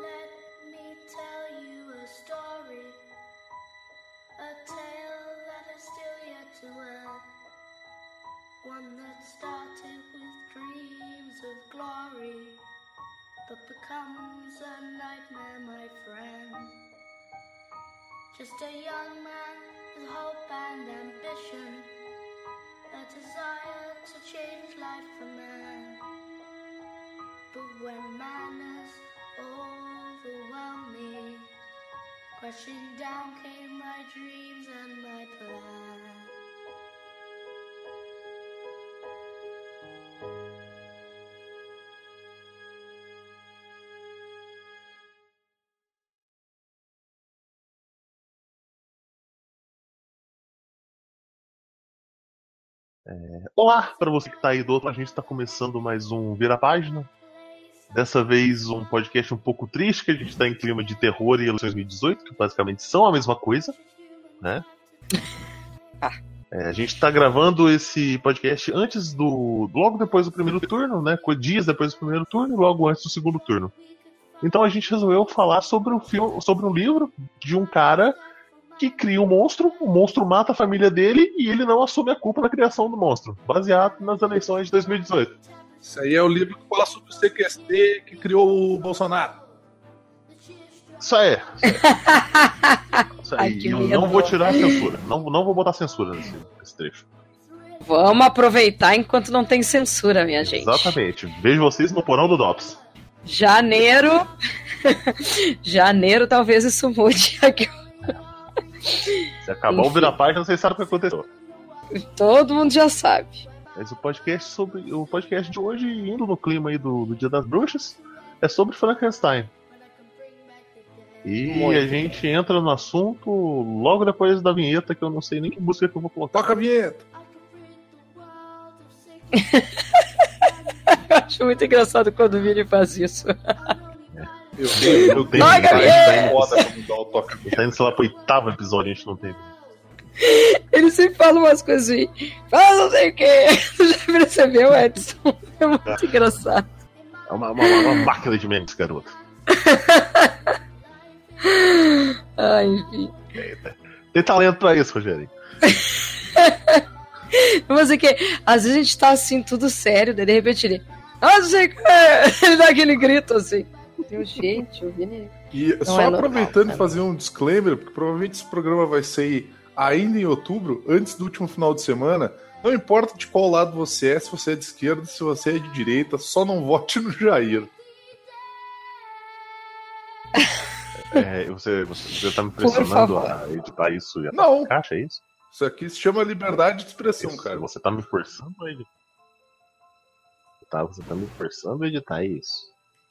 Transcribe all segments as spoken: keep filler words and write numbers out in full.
Let me tell you a story, a tale that is still yet to end, one that started with dreams of glory, but becomes a nightmare, my friend. Just a young man with hope and ambition, a desire to change life for man. But when manners overwhelmed me, crashing down came my dreams and my plans. É... Olá para você que está aí do outro, a gente está começando mais um Vira Página. Dessa vez um podcast um pouco triste, que a gente está em clima de terror e eleições dois mil e dezoito, que basicamente são a mesma coisa, né? É, a gente está gravando esse podcast antes do. logo depois do primeiro turno, né? Dias depois do primeiro turno e logo antes do segundo turno. Então a gente resolveu falar sobre um filme, sobre um livro de um cara que cria um monstro, o monstro mata a família dele e ele não assume a culpa da criação do monstro, baseado nas eleições de dois mil e dezoito. Isso aí é o livro que fala sobre o C Q S T que criou o Bolsonaro. Isso aí. Isso aí. Ai, eu não vou tirar a censura. Não, não vou botar censura nesse, nesse trecho. Vamos aproveitar enquanto não tem censura, minha gente. Exatamente. Vejo vocês no porão do D O P S. Janeiro. Janeiro, talvez isso mude aqui. Se acabar o Vira Página, vocês sabem o que aconteceu. Todo mundo já sabe. Mas o podcast sobre o podcast de hoje, indo no clima aí do, do Dia das Bruxas, é sobre Frankenstein. E Muito. A gente entra no assunto logo depois da vinheta, que eu não sei nem que música que eu vou colocar. Toca a vinheta! Eu acho muito engraçado quando o Vini faz isso. Eu tenho, eu tenho. Toca a vinheta! Tá indo, sei lá, pro oitavo episódio, a gente não tem. Ele sempre fala umas coisas assim, fala não sei o que. Você já percebeu, Edson? É muito ah, engraçado. É uma, uma, uma máquina de memes, garoto. Ai, enfim. Tem talento pra isso, Rogério. Mas é que às vezes a gente tá assim, tudo sério, daí de repente ele. Ah, não sei o que. Ele dá aquele grito assim. Meu, gente, eu vi nele. E não só é aproveitando e fazer um disclaimer, porque provavelmente esse programa vai sair ainda em outubro, antes do último final de semana. Não importa de qual lado você é, se você é de esquerda, se você é de direita, só não vote no Jair. É, você, você, você tá me pressionando a editar isso e a não. Caixa, é isso? Isso aqui se chama liberdade de expressão, isso, cara. Você tá me forçando a editar. Tá, você tá me forçando a editar isso.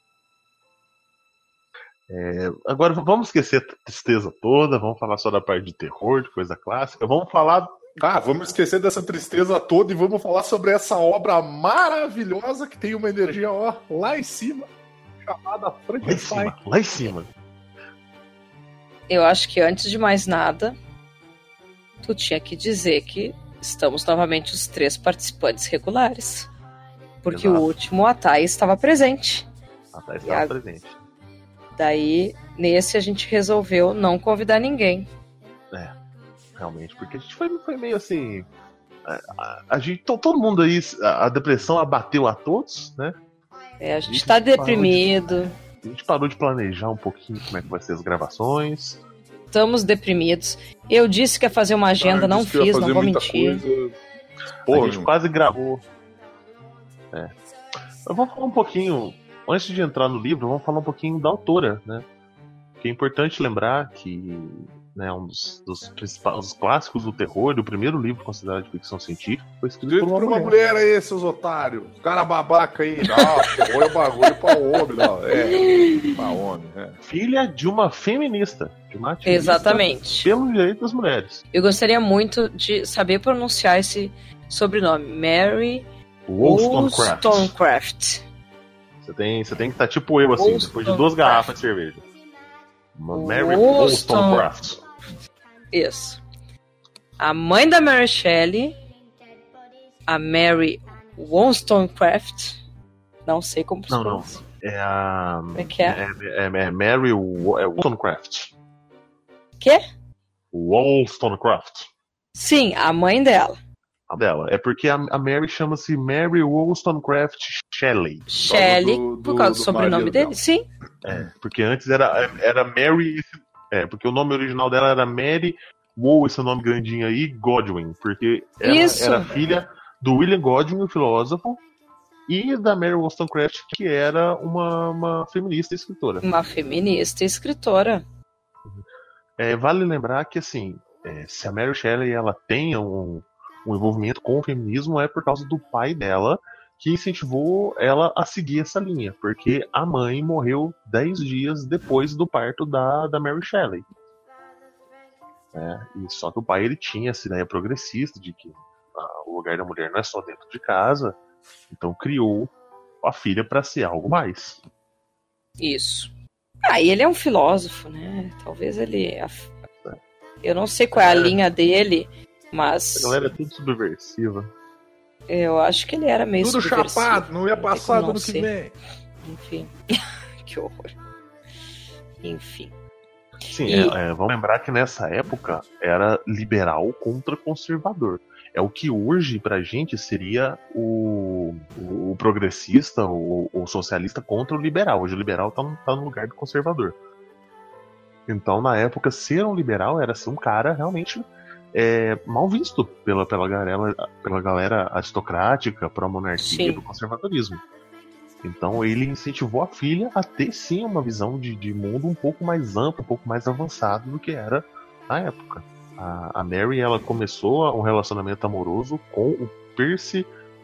É, agora vamos esquecer a tristeza toda, vamos falar só da parte de terror, de coisa clássica, vamos falar... Ah, vamos esquecer dessa tristeza toda e vamos falar sobre essa obra maravilhosa que tem uma energia ó, lá em cima, chamada Frankenstein. Lá em cima, lá em cima. Eu acho que antes de mais nada, tu tinha que dizer que estamos novamente os três participantes regulares. Porque Exato. O último, a Thaís, estava presente. A Thaís estava a... presente. Daí, nesse a gente resolveu não convidar ninguém. É, realmente, porque a gente foi, foi meio assim... A, a, a gente, todo mundo aí, a, a depressão abateu a todos, né? É, a gente, a gente tá deprimido. De, a gente parou de planejar um pouquinho como é que vai ser as gravações. Estamos deprimidos. Eu disse que ia fazer uma agenda, ah, não fiz, não vou mentir. Coisa. Porra, a gente quase gravou. É. Eu vou falar um pouquinho... Antes de entrar no livro, vamos falar um pouquinho da autora, né? Que é importante lembrar que, né, um dos, dos principais dos clássicos do terror, do primeiro livro considerado de ficção científica, foi escrito por uma, uma mulher. mulher aí, seus otários. Cara babaca aí. Não, terror é bagulho pra homem, não. É, pra homem, é. Filha de uma feminista. De uma ativista Exatamente. Pelo direito das mulheres. Eu gostaria muito de saber pronunciar esse sobrenome. Mary Wollstonecraft. Wollstonecraft. Você tem, você tem que estar tá tipo eu, assim, depois de duas garrafas de cerveja. Mary Wollstonecraft. Isso. A mãe da Mary Shelley, a Mary Wollstonecraft, Não sei como Não, não. É a. Como é que é? É, é, é Mary Wollstonecraft. Quê? Wollstonecraft. Sim, a mãe dela. A dela. É porque a, a Mary chama-se Mary Wollstonecraft Shelley. Shelley, do- do- por causa do, do sobrenome marido dele? dela. Sim. É, porque antes era, era Mary. É, porque o nome original dela era Mary Woll, esse nome grandinho aí, Godwin. Porque ela Isso. era filha do William Godwin, o filósofo, e da Mary Wollstonecraft, que era uma, uma feminista e escritora. Uma feminista e escritora. É, vale lembrar que, assim, é, se a Mary Shelley ela tem um, um envolvimento com o feminismo, é por causa do pai dela, que incentivou ela a seguir essa linha, porque a mãe morreu dez dias depois do parto da, da Mary Shelley. É, e só que o pai ele tinha essa ideia progressista de que ah, o lugar da mulher não é só dentro de casa, então criou a filha para ser algo mais. Isso. Ah, e ele é um filósofo, né? Talvez ele... Eu não sei qual é a linha dele, mas... A galera é tudo subversiva. Eu acho que ele era meio Tudo subversivo. chapado, não ia tem passar como no não que ser. vem. Enfim. Que horror. Enfim. Sim, E- é, é, vamos lembrar que nessa época era liberal contra conservador. É o que hoje pra gente seria o, o, o progressista, o, o socialista contra o liberal. Hoje o liberal tá, no- tá no lugar do conservador. Então, na época, ser um liberal era ser um cara realmente é, mal visto pela, pela, galera, pela galera aristocrática, pró-monarquia Sim. do conservadorismo. Então ele incentivou a filha a ter sim uma visão de, de mundo um pouco mais ampla, um pouco mais avançada do que era na época. A, a Mary ela começou um relacionamento amoroso com o Percy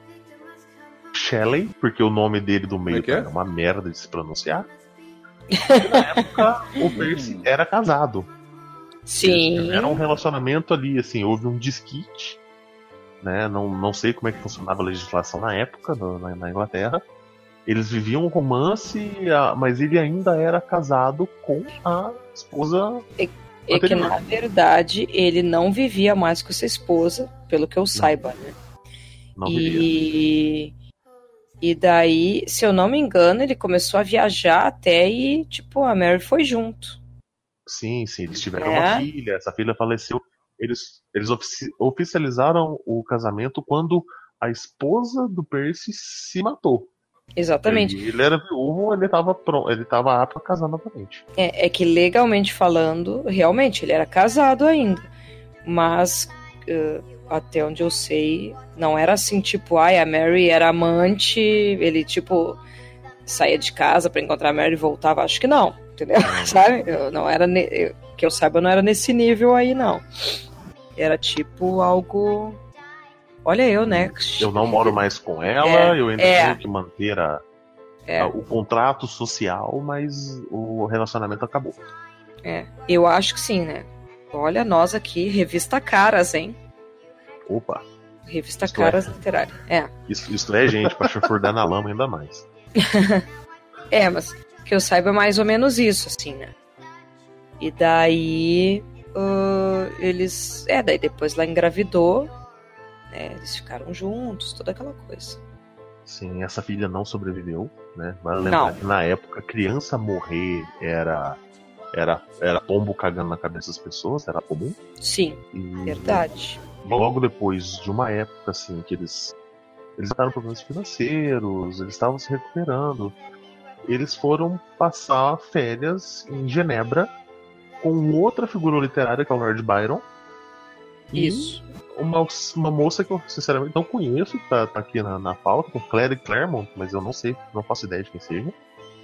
Shelley, porque o nome dele do meio Como é que é? era uma merda de se pronunciar. E na época o Percy era casado. Sim. Era um relacionamento ali, assim, houve um desquite, né? Não, não sei como é que funcionava a legislação na época, no- na, na Inglaterra. Eles viviam um romance, a- mas ele ainda era casado com a esposa. É que, anterior. na verdade, ele não vivia mais com essa esposa, pelo que eu saiba, né? Não vivia. E... E daí, se eu não me engano, ele começou a viajar até e, tipo, a Mary foi junto. Sim, sim, eles tiveram É. uma filha, essa filha faleceu. Eles, eles ofici- oficializaram o casamento quando a esposa do Percy se matou. Exatamente. Ele, ele era viúvo, ele estava pronto, ele estava apto a casar novamente. É, é que legalmente falando, realmente, ele era casado ainda. Mas, eh, até onde eu sei, não era assim, tipo, ai, a Mary era amante, ele, tipo, saía de casa pra encontrar a Mary e voltava. Acho que não, entendeu? Sabe? Eu, não era, ne- eu- que eu saiba, não era nesse nível aí, não. Era tipo algo... Olha eu, né? Eu não moro mais com ela, É, eu ainda é. tenho que manter a, É. a- o contrato social, mas o relacionamento acabou. É, eu acho que sim, né? Olha, nós aqui, revista Caras, hein? Opa, Revista Isto Caras Literária. É. isso, isso é gente pra chafurdar na lama ainda mais. É, mas que eu saiba é mais ou menos isso, assim, né? E daí ah, eles. É, daí depois ela engravidou, né? Eles ficaram juntos, toda aquela coisa. Sim, essa filha não sobreviveu, né? Vale lembrar Não. que na época criança morrer era, era, era pombo cagando na cabeça das pessoas, era comum. Sim, E verdade. logo depois de uma época assim que eles eles tiveram problemas financeiros, eles estavam se recuperando, eles foram passar férias em Genebra com outra figura literária que é o Lord Byron e Isso. uma, uma moça que eu sinceramente não conheço, tá, tá aqui na, na pauta, que é Claire Claremont, mas eu não sei, não faço ideia de quem seja.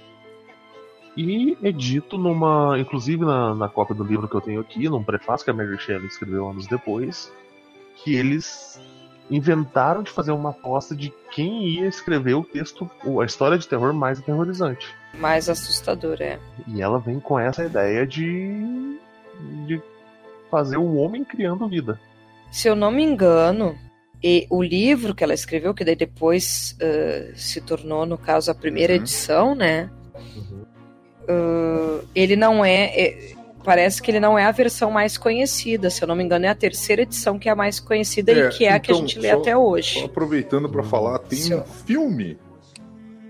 E é dito numa, inclusive na, na cópia do livro que eu tenho aqui, num prefácio que a Mary Shelley escreveu anos depois, que eles inventaram de fazer uma aposta de quem ia escrever o texto, a história de terror mais aterrorizante. Mais assustador, é. E ela vem com essa ideia de, de fazer o homem criando vida. Se eu não me engano, e o livro que ela escreveu, que daí depois ah, se tornou, no caso, a primeira Uhum. edição, né? Uhum. Ah, ele não é, é- Parece que ele não é a versão mais conhecida. Se eu não me engano, é a terceira edição que é a mais conhecida É, e que é a que a então, gente lê só- até Só hoje. aproveitando pra falar, tem Seu- um filme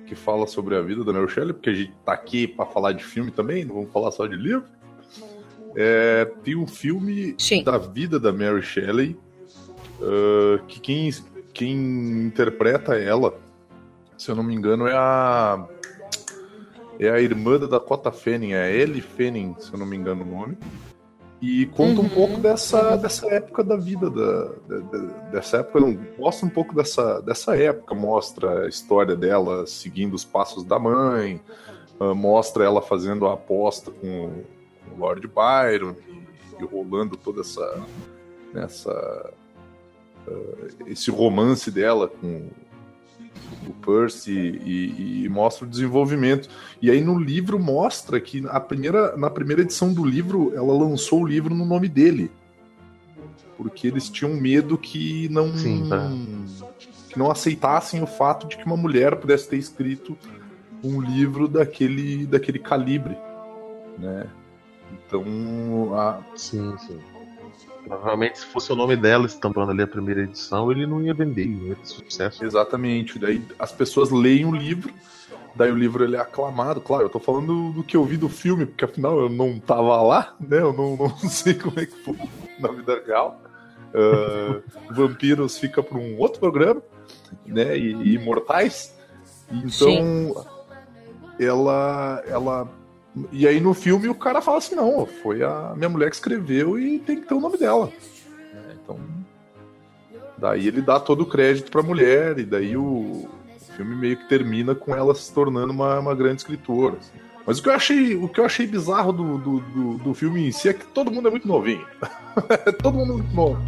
que fala sobre a vida da Mary Shelley, porque a gente tá aqui para falar de filme também, não vamos falar só de livro. É, tem um filme Sim. da vida da Mary Shelley, uh, que quem, quem interpreta ela, se eu não me engano, é a é a irmã da Dakota Fanning, é a Ellie Fanning, se eu não me engano o nome. E conta Uhum. um pouco dessa, dessa época da vida, da, da, da, dessa época, não, mostra um pouco dessa, dessa época, mostra a história dela seguindo os passos da mãe, uh, mostra ela fazendo a aposta com, com o Lord Byron e, e rolando toda essa, essa uh, esse romance dela com o Percy e, e mostra o desenvolvimento. E aí no livro mostra que a primeira, na primeira edição do livro ela lançou o livro no nome dele, porque eles tinham medo que não Sim, tá. que não aceitassem o fato de que uma mulher pudesse ter escrito um livro daquele, daquele calibre, né? Então a... Sim, sim. Provavelmente, se fosse o nome dela estampando ali a primeira edição, ele não ia vender, não ia ter sucesso. Exatamente. Daí as pessoas leem o livro, daí o livro ele é aclamado. Claro, eu tô falando do que eu vi do filme, porque afinal eu não tava lá, né? Eu não, não sei como é que foi na vida real. Uh, Vampiros fica para um outro programa, né? E, e Imortais. Então, Sim. ela, ela. E aí no filme o cara fala assim: não, foi a minha mulher que escreveu e tem que ter o nome dela. É, então, daí ele dá todo o crédito pra mulher, e daí o, o filme meio que termina com ela se tornando uma, uma grande escritora. Assim. Mas o que eu achei, o que eu achei bizarro do, do, do, do filme em si é que todo mundo é muito novinho. todo mundo é muito novo.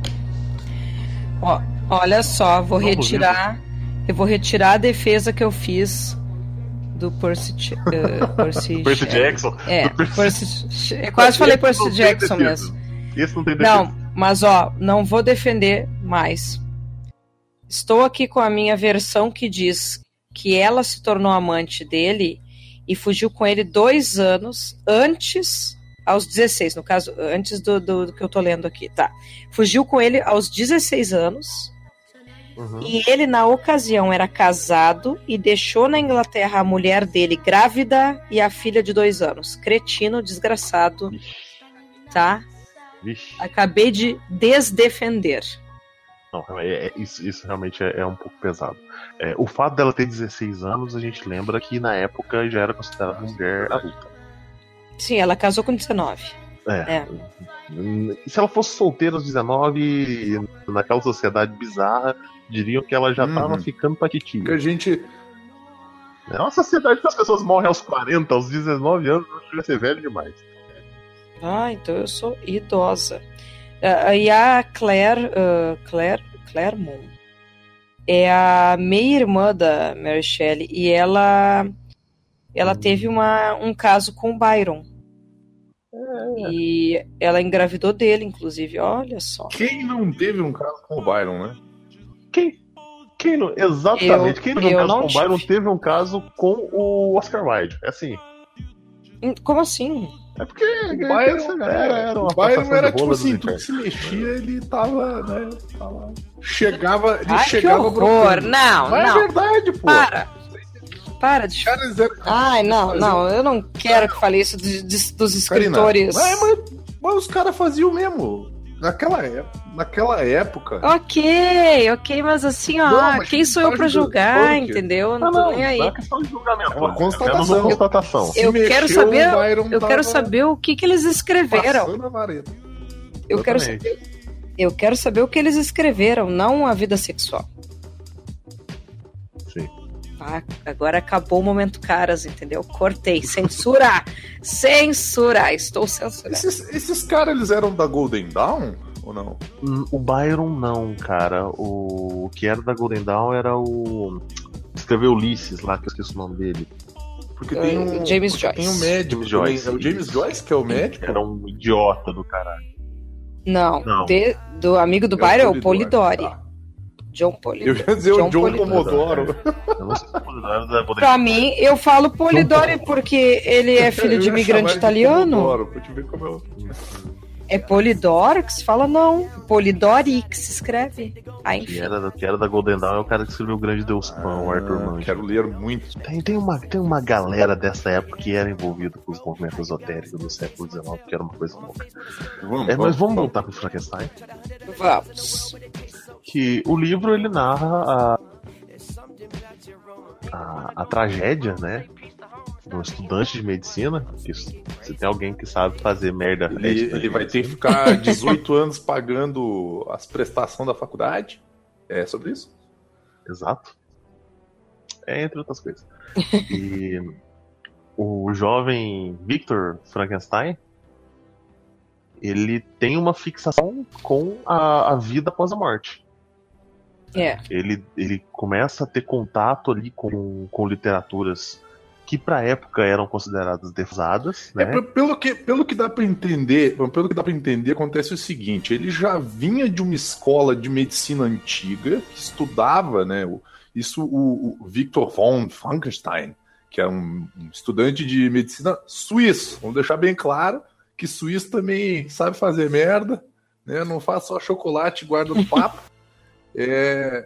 Ó, olha só, vou Vamos retirar. Eu vou retirar a defesa que eu fiz do Percy, uh, Percy, Percy Jackson. É, Do Percy- Percy, eu quase falei Esse Percy não tem Jackson defesa. mesmo. Esse não tem defesa. Não, mas ó, não vou defender mais. Estou aqui com a minha versão que diz que ela se tornou amante dele e fugiu com ele dois anos antes, aos dezesseis, no caso, antes do, do, do que eu tô lendo aqui, tá? Fugiu com ele aos dezesseis anos. Uhum. E ele, na ocasião, era casado e deixou na Inglaterra a mulher dele grávida e a filha de dois anos. Cretino, desgraçado, tá? Vixe. Acabei de desdefender. Não, é, é- isso, isso realmente é, é um pouco pesado. É, o fato dela ter dezesseis anos, a gente lembra que na época já era considerada mulher adulta. Sim, ela casou com dezenove. É. É. E se ela fosse solteira aos dezenove, naquela sociedade bizarra, diriam que ela já Uhum. tava ficando Porque patitinha. a gente. É uma sociedade que as pessoas morrem aos quarenta, aos dezenove anos, eu acho que já ser velho demais. Ah, então eu sou idosa. Ah, e a Claire, ah, Claire, Claire Moon é a meia-irmã da Mary Shelley e ela, ela teve uma, um caso com o Byron. E ela engravidou dele, inclusive, olha só. Quem não teve um caso com o Byron, né? Quem, quem não, exatamente, Eu- quem não teve eu um caso não com o Byron tive. teve um caso com o Oscar Wilde. É assim. Hum, Como assim? É porque O essa Byron, galera é, era o uma Byron passação era de tipo rola assim, do tudo que Richard. se mexia, ele tava, né? Tava... Chegava, ele Ai, que chegava horror! brotando. Não, Mas não. é verdade, pô. Para! Para de Os caras eram- Ai, não, faziam- não, eu não quero que fale isso de- de- dos Karina, escritores. Mas, mas, mas os caras faziam mesmo. Naquela, é- naquela época. Ok, ok, mas assim, ó, Não, mas quem sou eu tá pra julgando, julgar, falando que- entendeu? Eu Ah, não tô não, nem aí. não é questão de julgamento. É uma né? constatação. É apenas uma constatação. Se Eu quero mexeu, saber, o Byron eu quero tava saber o que que eles escreveram. passando a vareta. Eu quero Exatamente. saber, eu quero saber o que eles escreveram, não a vida sexual. Sim. Ah, agora acabou o momento caras, entendeu? Cortei, censura, censura, estou censurando. Esses, esses caras, eles eram da Golden Dawn? Ou não? Hum, O Byron não, cara. O, o que era da Golden Dawn era o. Escreveu Ulisses lá, que eu esqueci o nome dele. Porque É, tem um, James porque tem um Joyce. médico. James também. Joyce, É o James isso. Joyce que é o médico? Era um idiota do caralho. Não, Não. de- do amigo do É o Byron é o Polidori. Polidori. Tá. John Eu Polidori. ia dizer o John Polidori. Pomodoro. Eu não sei se era da Golden Pra Dawn. mim, eu falo Polidori porque ele é filho Eu de ia imigrante chamar ele de italiano. Pomodoro, pra te ver como eu... É Polidor que se fala? Não. Polidori que se escreve. Ah, enfim. Que era, que era da Golden Dawn, é o cara que escreveu o Grande Deus Pão, o Arthur Mann. Quero ler muito. Tem, tem, uma, tem uma galera dessa época que era envolvida com os movimentos esotéricos do século dezenove, que era uma coisa louca. Vamos, É, mas vamos, vamos voltar pro Frankenstein. Vamos. Que o livro, ele narra a, a, a tragédia, né? Um estudante de medicina, que se tem alguém que sabe fazer merda. Ele, ele vai ter que ficar dezoito anos pagando as prestações da faculdade. É sobre isso? Exato. É, entre outras coisas. E o jovem Victor Frankenstein, ele tem uma fixação com a, a vida após a morte. É. Ele, ele começa a ter contato ali com, com literaturas que pra época eram consideradas defasadas, né? É, pelo, que, pelo que dá para entender, pelo que dá para entender, acontece o seguinte: ele já vinha de uma escola de medicina antiga que estudava, né? Isso o, o Victor von Frankenstein, que é um, um estudante de medicina suíço. Vamos deixar bem claro que suíço também sabe fazer merda, né? Não faz só chocolate e guarda no papo. É...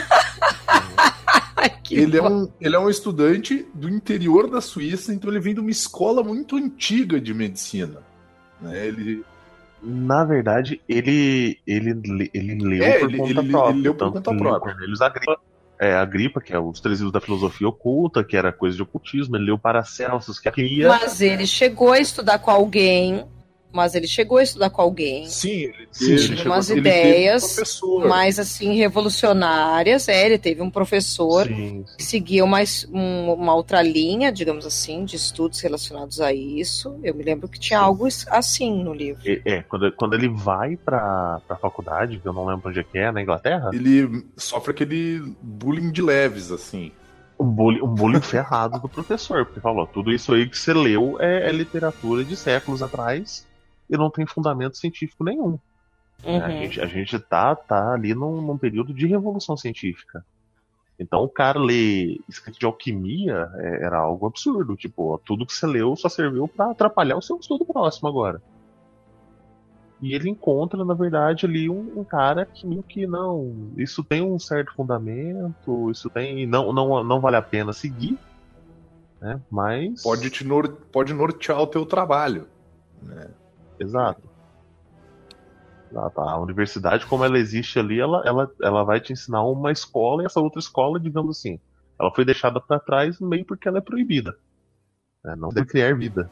Ele é, um, ele é um estudante do interior da Suíça, então ele vem de uma escola muito antiga de medicina. Né? Ele... Na verdade, ele, ele, ele leu é, por ele, conta ele, própria. Ele leu por conta própria. Cornelius Agripa, é, Agripa, que é os Três Livros da Filosofia Oculta, que era coisa de ocultismo. Ele leu Paracelsus, que queria... Mas ele chegou a estudar com alguém... Mas ele chegou a estudar com alguém. Sim, ele Sim, teve, tinha umas ele ideias um mais assim revolucionárias. É, ele teve um professor sim, que seguia uma, um, uma outra linha, digamos assim, de estudos relacionados a isso. Eu me lembro que tinha sim. algo assim no livro. É, é quando, quando ele vai pra, pra faculdade, que eu não lembro onde é que é, na Inglaterra, ele sofre aquele bullying de leves, assim. um bullying, um bullying ferrado do professor, porque falou, tudo isso aí que você leu é, é literatura de séculos atrás e não tem fundamento científico nenhum. Uhum. A, gente, a gente tá, tá ali num, num período de revolução científica. Então o cara ler escrito de alquimia é, era algo absurdo. Tipo, ó, tudo que você leu só serviu pra atrapalhar o seu estudo próximo agora. E ele encontra, na verdade, ali um, um cara que meio que não, isso tem um certo fundamento, isso tem, não, não, não vale a pena seguir, né? Mas Pode, te nor... pode nortear o teu trabalho. Né? Exato. Exato. A universidade, como ela existe ali, ela, ela, ela vai te ensinar uma escola, e essa outra escola, digamos assim, ela foi deixada para trás meio porque ela é proibida, né? Não deve criar vida.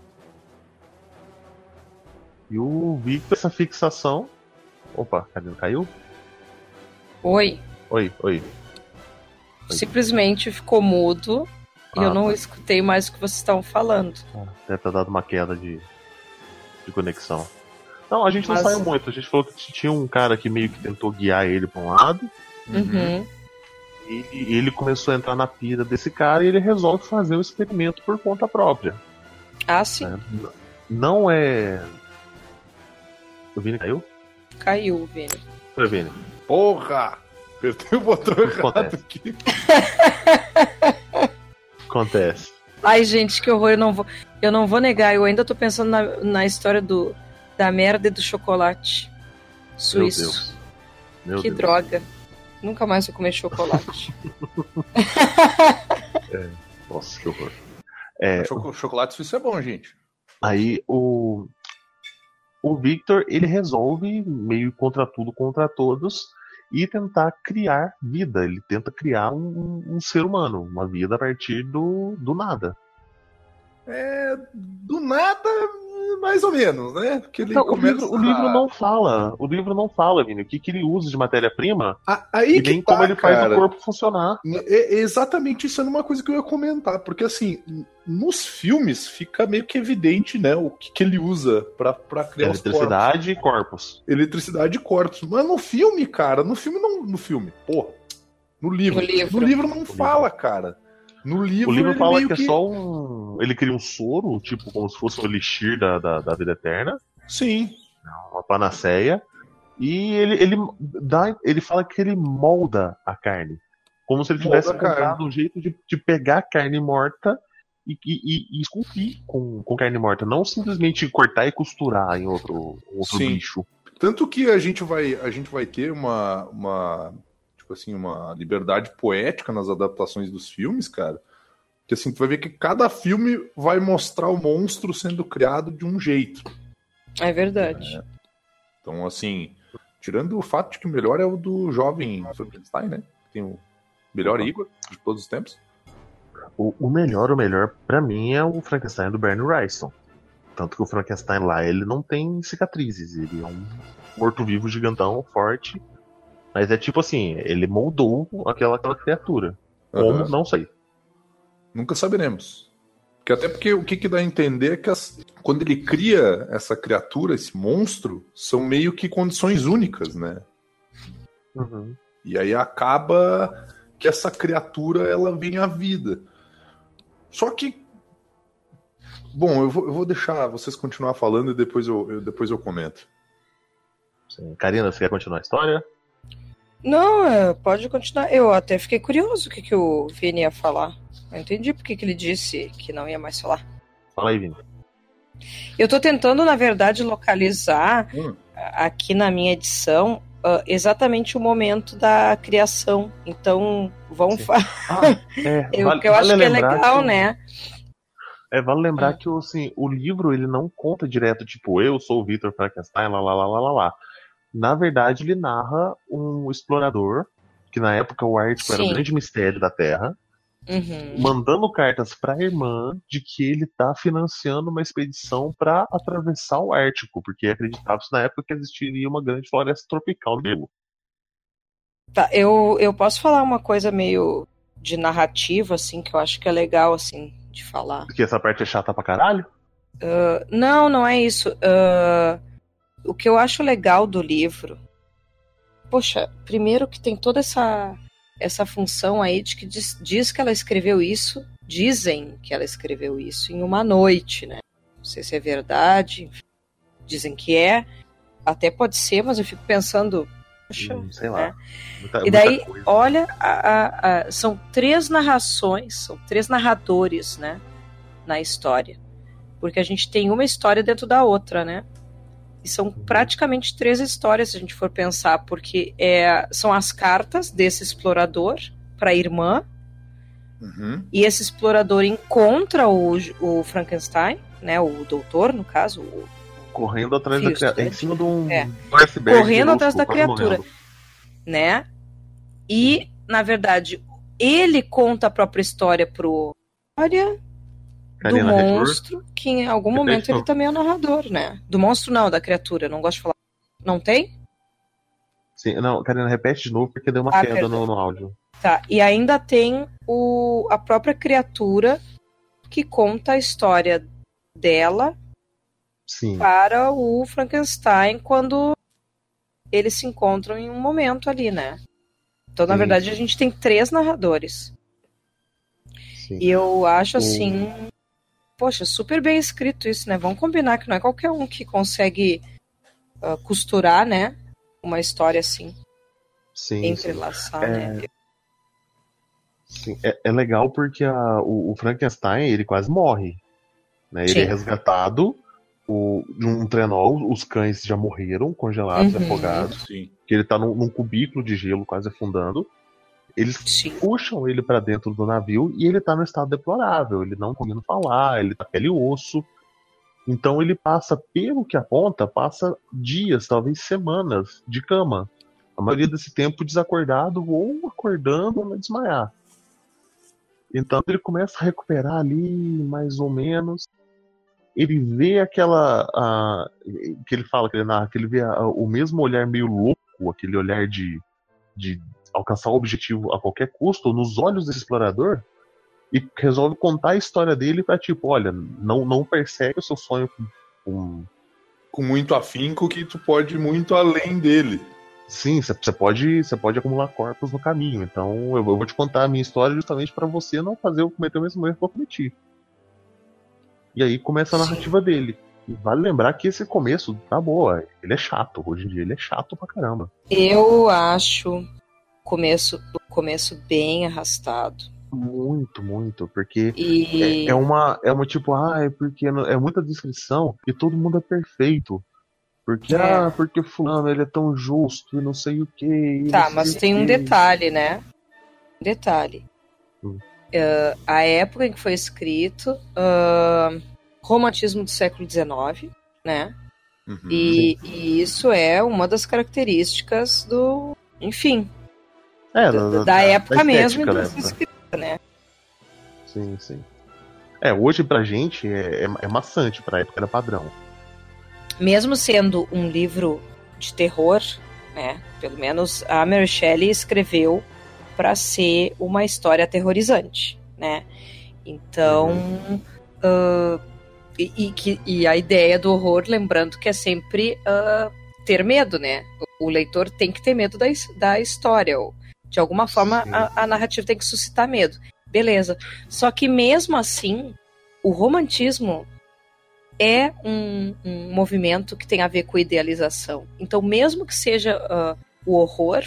E o Victor, essa fixação. Opa, cadê? Caiu? Oi. Oi, oi. Simplesmente ficou mudo e Ah, eu não tá. escutei mais o que vocês estavam falando. Ah, deve ter dado uma queda de, de conexão. Não, a gente não Mas- saiu muito. A gente falou que tinha um cara que meio que tentou guiar ele pra um lado. Uhum. E e ele começou a entrar na pira desse cara e ele resolve fazer o experimento por conta própria. Ah, sim. Né? N- Não é. O Vini caiu? Caiu, Vini. Foi, Vini. Porra! Apertei o botão errado Acontece. aqui. Acontece. Ai, gente, que horror. Eu não vou, eu não vou negar. Eu ainda tô pensando na, na história do, da merda e do chocolate Meu suíço. Deus. Meu Que Deus. droga. Nunca mais vou comer chocolate. Nossa, que horror. É, Choco- Chocolate suíço é bom, gente. aí o. O Victor, ele resolve, meio contra tudo, contra todos, e tentar criar vida. Ele tenta criar um, um ser humano, uma vida a partir do, do nada. É, do nada, mais ou menos, né? Porque ele Então, o, começa livro, o livro a- não fala. O livro não fala, Vini, o que, que ele usa de matéria-prima A- Aí e que nem tá, como ele faz cara. o corpo funcionar. É, é exatamente isso, é uma coisa que eu ia comentar, porque assim, nos filmes fica meio que evidente, né, o que, que ele usa pra, pra criar os corpos. Eletricidade e corpos. Eletricidade e corpos. Mas no filme, cara, no filme não. No filme, pô. No livro. No livro. No livro não fala, cara. No livro, O livro ele fala meio que é só um. Ele cria um soro, tipo, como se fosse um elixir da, da, da vida eterna, Sim. uma panaceia. E ele, ele, dá, ele fala que ele molda a carne. Como se ele Molda tivesse a carne. encontrado um jeito de, de pegar a carne morta e, e, e esculpir com, com carne morta, não simplesmente cortar e costurar em outro, outro Sim. bicho. Tanto que a gente vai, a gente vai ter uma, uma, tipo assim, uma liberdade poética nas adaptações dos filmes, cara. Que assim, tu vai ver que cada filme vai mostrar o monstro sendo criado de um jeito. É verdade. É. Então, assim, tirando o fato de que o melhor é o do jovem Frankenstein, né? Tem o melhor Igor de todos os tempos. O, o melhor, o melhor, pra mim, é o Frankenstein do Bernie Wrightson. Tanto que o Frankenstein lá, ele não tem cicatrizes. Ele é um morto-vivo gigantão, forte. Mas é tipo assim, ele moldou aquela, aquela criatura. Como? Uhum. Não sei. Nunca saberemos. Porque até porque o que, que dá a entender é que as, quando ele cria essa criatura, esse monstro, são meio que condições únicas, né? Uhum. E aí acaba que essa criatura ela vem à vida. Só que bom, eu vou, eu vou deixar vocês continuar falando e depois eu, eu, depois eu comento. Sim. Karina, você quer continuar a história? Não, é, pode continuar. Eu até fiquei curioso o que, que o Vini ia falar. Eu entendi porque que ele disse que não ia mais falar. Fala aí, Vini. Eu tô tentando, na verdade, localizar Hum. aqui na minha edição uh, exatamente o momento da criação. Então, vamos falar. Ah, é, eu, vale, que eu vale acho que é lembrar legal, que- né? É, vale lembrar Ah. que assim, o livro ele não conta direto, tipo, eu sou o Victor Frankenstein, lá, lá, lá, lá, lá, lá. Na verdade, ele narra um explorador, que na época o Ártico era o Sim. grande mistério da Terra, Uhum. mandando cartas pra irmã de que ele tá financiando uma expedição pra atravessar o Ártico, porque acreditava-se na época que existiria uma grande floresta tropical no gelo. Tá, eu, eu posso falar uma coisa meio de narrativa, assim, que eu acho que é legal, assim, de falar. Porque essa parte é chata pra caralho. Não, não é isso. Uh, o que eu acho legal do livro, poxa, primeiro que tem toda essa, essa função aí de que diz, diz que ela escreveu isso, dizem que ela escreveu isso em uma noite, né? Não sei se é verdade, dizem que é, até pode ser, mas eu fico pensando, poxa, Hum, sei lá. né? Muita- E muita daí, coisa. olha, a, a, a, são três narrações, são três narradores, né, na história. Porque a gente tem uma história dentro da outra, né? E são praticamente três histórias, se a gente for pensar, porque é, são as cartas desse explorador para a irmã, Uhum. e esse explorador encontra o, o Frankenstein, né, o doutor, no caso, o, Correndo atrás Fio da criatura. Em estudante. cima de um É. do iceberg. Correndo de atrás luz, da quase criatura. morrendo. né? E, na verdade, ele conta a própria história pro história do Karina Redford. monstro, que em algum Repete, momento ele não. também é o narrador, né? Do monstro não, da criatura, não gosto de falar. Não tem? Sim, não, Karina, repete de novo porque deu uma Ah, queda perdão. no, no áudio. Tá, e ainda tem o, a própria criatura que conta a história dela Sim. para o Frankenstein quando eles se encontram em um momento ali, né? Então, na Sim, verdade, sim. a gente tem três narradores. Sim. E eu acho O- assim, poxa, super bem escrito isso, né? Vamos combinar que não é qualquer um que consegue ah, costurar, né? Uma história assim, Sim, sim. entrelaçar, É, né? sim. É, é legal porque a- o, o Frankenstein ele quase morre. Né? Ele Sim. é resgatado o, num trenó, os cães já morreram, congelados, Uhum. afogados. Sim. Que ele tá num, num cubículo de gelo quase afundando. Eles Sim. puxam ele pra dentro do navio e ele tá no estado deplorável. Ele não conseguindo falar, ele tá pele e osso. Então ele passa, pelo que aponta, passa dias, talvez semanas de cama. A maioria desse tempo desacordado ou acordando ou desmaiar. Então ele começa a recuperar ali, mais ou menos. Ele vê aquela. a- que ele fala, que ele narra, que ele vê a- o mesmo olhar meio louco, aquele olhar de, de alcançar o objetivo a qualquer custo, nos olhos desse explorador, e resolve contar a história dele pra tipo, olha, não, não persegue o seu sonho com. com... Com muito afinco que tu pode ir muito além dele. Sim, você pode, você pode acumular corpos no caminho. Então eu, eu vou te contar a minha história justamente pra você não fazer eu cometer o mesmo erro que eu cometi. E aí começa a narrativa dele. E vale lembrar que esse começo tá boa. Ele é chato. Hoje em dia ele é chato pra caramba. Eu acho o começo, o começo bem arrastado. Muito, muito, porque E... é, é uma, é uma tipo, ah, é porque não- é muita descrição e todo mundo é perfeito. Porque, É. ah, porque fulano, ele é tão justo e não sei o que. Tá, mas tem um detalhe, né? Detalhe. Hum. Uh, a época em que foi escrito, uh, romantismo do século dezenove, né? Uhum. E, e isso é uma das características do... Enfim, É, da, da, da época da mesmo estética, em que né? foi escrita, né? Sim, sim. É, hoje pra gente é, é, é maçante, pra época era padrão. Mesmo sendo um livro de terror, né? Pelo menos a Mary Shelley escreveu para ser uma história aterrorizante, né? Então, Uhum. uh, e, e, que- e a ideia do horror, lembrando que é sempre uh, ter medo, né? O, o leitor tem que ter medo da, his- da história, ou, de alguma forma Sim. a, a narrativa tem que suscitar medo, beleza? Só que mesmo assim, o romantismo é um, um movimento que tem a ver com idealização. Então, mesmo que seja uh, o horror,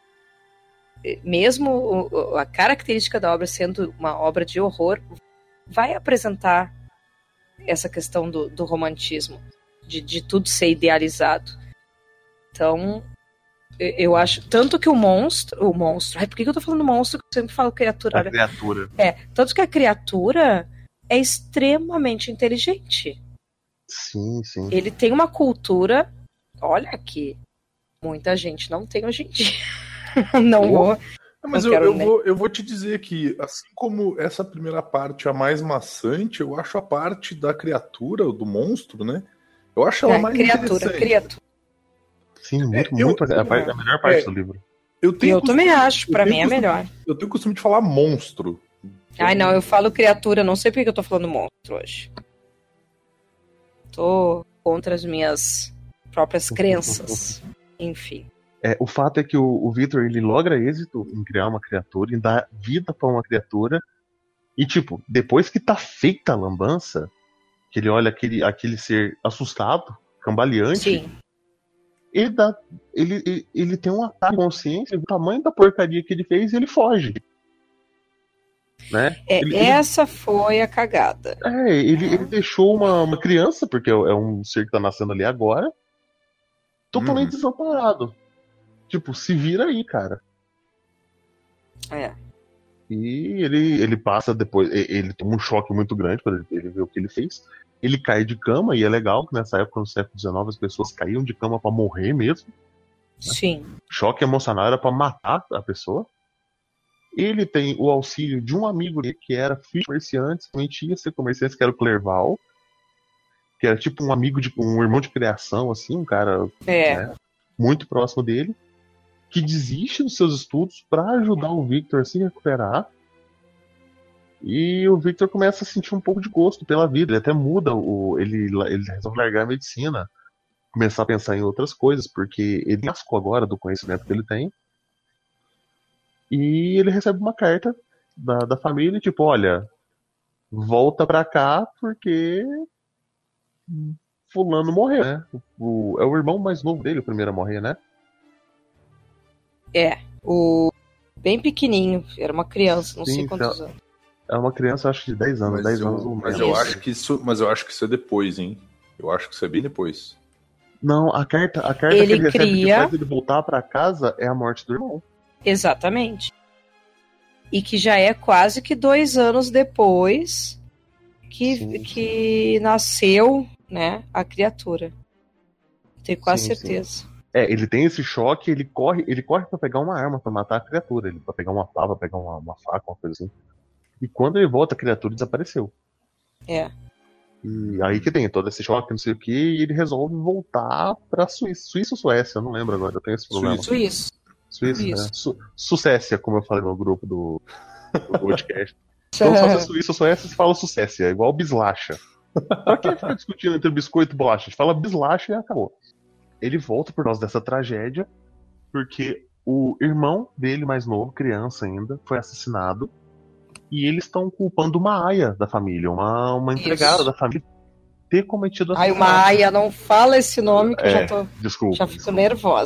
eh, mesmo o- o- a característica da obra sendo uma obra de horror, vai apresentar essa questão do, do romantismo, de, de tudo ser idealizado. Então, eu, eu acho. Tanto que o monstro. O monstro. Ai, por que que eu tô falando monstro? Eu sempre falo criatura. A Olha. criatura. É, tanto que a criatura é extremamente inteligente. Sim, sim. Ele tem uma cultura, olha que muita gente não tem hoje em dia. Não Oh. vou. Ah, Mas Não eu, quero eu, nem- vou, eu vou te dizer que, assim como essa primeira parte é a mais maçante, eu acho a parte da criatura, do monstro, né? Eu acho ela É, mais criatura, interessante. criatura. Sim, muito, eu- muito. É a, parte- a melhor parte é. do livro. Eu, E tenho eu costume- também acho, eu pra tenho mim é costume- melhor. Eu tenho o costume de falar monstro. Ai, não, eu falo criatura, não sei porque que eu tô falando monstro hoje. Tô contra as minhas próprias crenças. Enfim. É, o fato é que o, o Victor ele logra êxito em criar uma criatura, em dar vida pra uma criatura. E, tipo, depois que tá feita a lambança, que ele olha aquele, aquele ser assustado, cambaleante, Sim. ele, dá, ele, ele, ele tem um ataque de consciência do tamanho da porcaria que ele fez e ele foge. Né? É, Ele- ele- essa foi a cagada. É, ele, ele deixou uma, uma criança, porque é um ser que tá nascendo ali agora, totalmente Uhum. desamparado. Tipo, se vira aí, cara. É. E ele, ele passa depois, e- ele toma um choque muito grande quando ele, ele vê o que ele fez. Ele cai de cama, e é legal que nessa época, no século dezenove, as pessoas caíam de cama pra morrer mesmo. Sim. Choque emocional era pra matar a pessoa. Ele tem o auxílio de um amigo dele que era filho de comerciante, também tinha ser comerciante, que era o Clerval, que era tipo um amigo de um irmão de criação, assim, um cara É. né, muito próximo dele, que desiste dos seus estudos pra ajudar o Victor a se recuperar. E o Victor começa a sentir um pouco de gosto pela vida, ele até muda, o, ele, ele resolve largar a medicina, começar a pensar em outras coisas, porque ele lascou agora do conhecimento que ele tem. E ele recebe uma carta da, da família, tipo, olha, volta pra cá porque fulano morreu, né? O, é o irmão mais novo dele, o primeiro a morrer, né? É. O. Bem pequenininho, era uma criança, não Sim, sei quantos então- anos. É uma criança, acho que de dez anos, Mas, dez eu, anos ou mas menos. eu Isso. acho que isso, mas eu acho que isso é depois, hein? Eu acho que isso é bem depois. Não, a carta, a carta Ele que ele recebe cria- que faz ele voltar pra casa é a morte do irmão. Exatamente. E que já é quase que dois anos depois que, Sim, que nasceu, né, a criatura. Tenho quase Sim, sim. certeza. É, ele tem esse choque, ele corre, ele corre para pegar uma arma pra matar a criatura, ele para pegar uma pá, pra pegar uma, uma faca, uma coisa assim. E quando ele volta, a criatura desapareceu. É. E aí que tem todo esse choque, não sei o que, e ele resolve voltar pra Suíça. Suíça ou Suécia? Eu não lembro agora, eu tenho esse problema. Suíça. Suíço. Suíça, Isso. né? Su Sucécia, como eu falei no grupo do, do podcast. Então, se você é Suíça ou Suécia, você fala Sucécia, é igual bislacha. Pra que ficar discutindo entre biscoito e bolacha? A gente fala bislacha e acabou. Ele volta por causa dessa tragédia, porque o irmão dele, mais novo, criança ainda, foi assassinado. E eles estão culpando uma aia da família, uma, uma empregada Isso. da família, ter cometido Ai, assassinato. uma aia, não fala esse nome que eu É, já, tô, Desculpa. já fico desculpa. nervosa.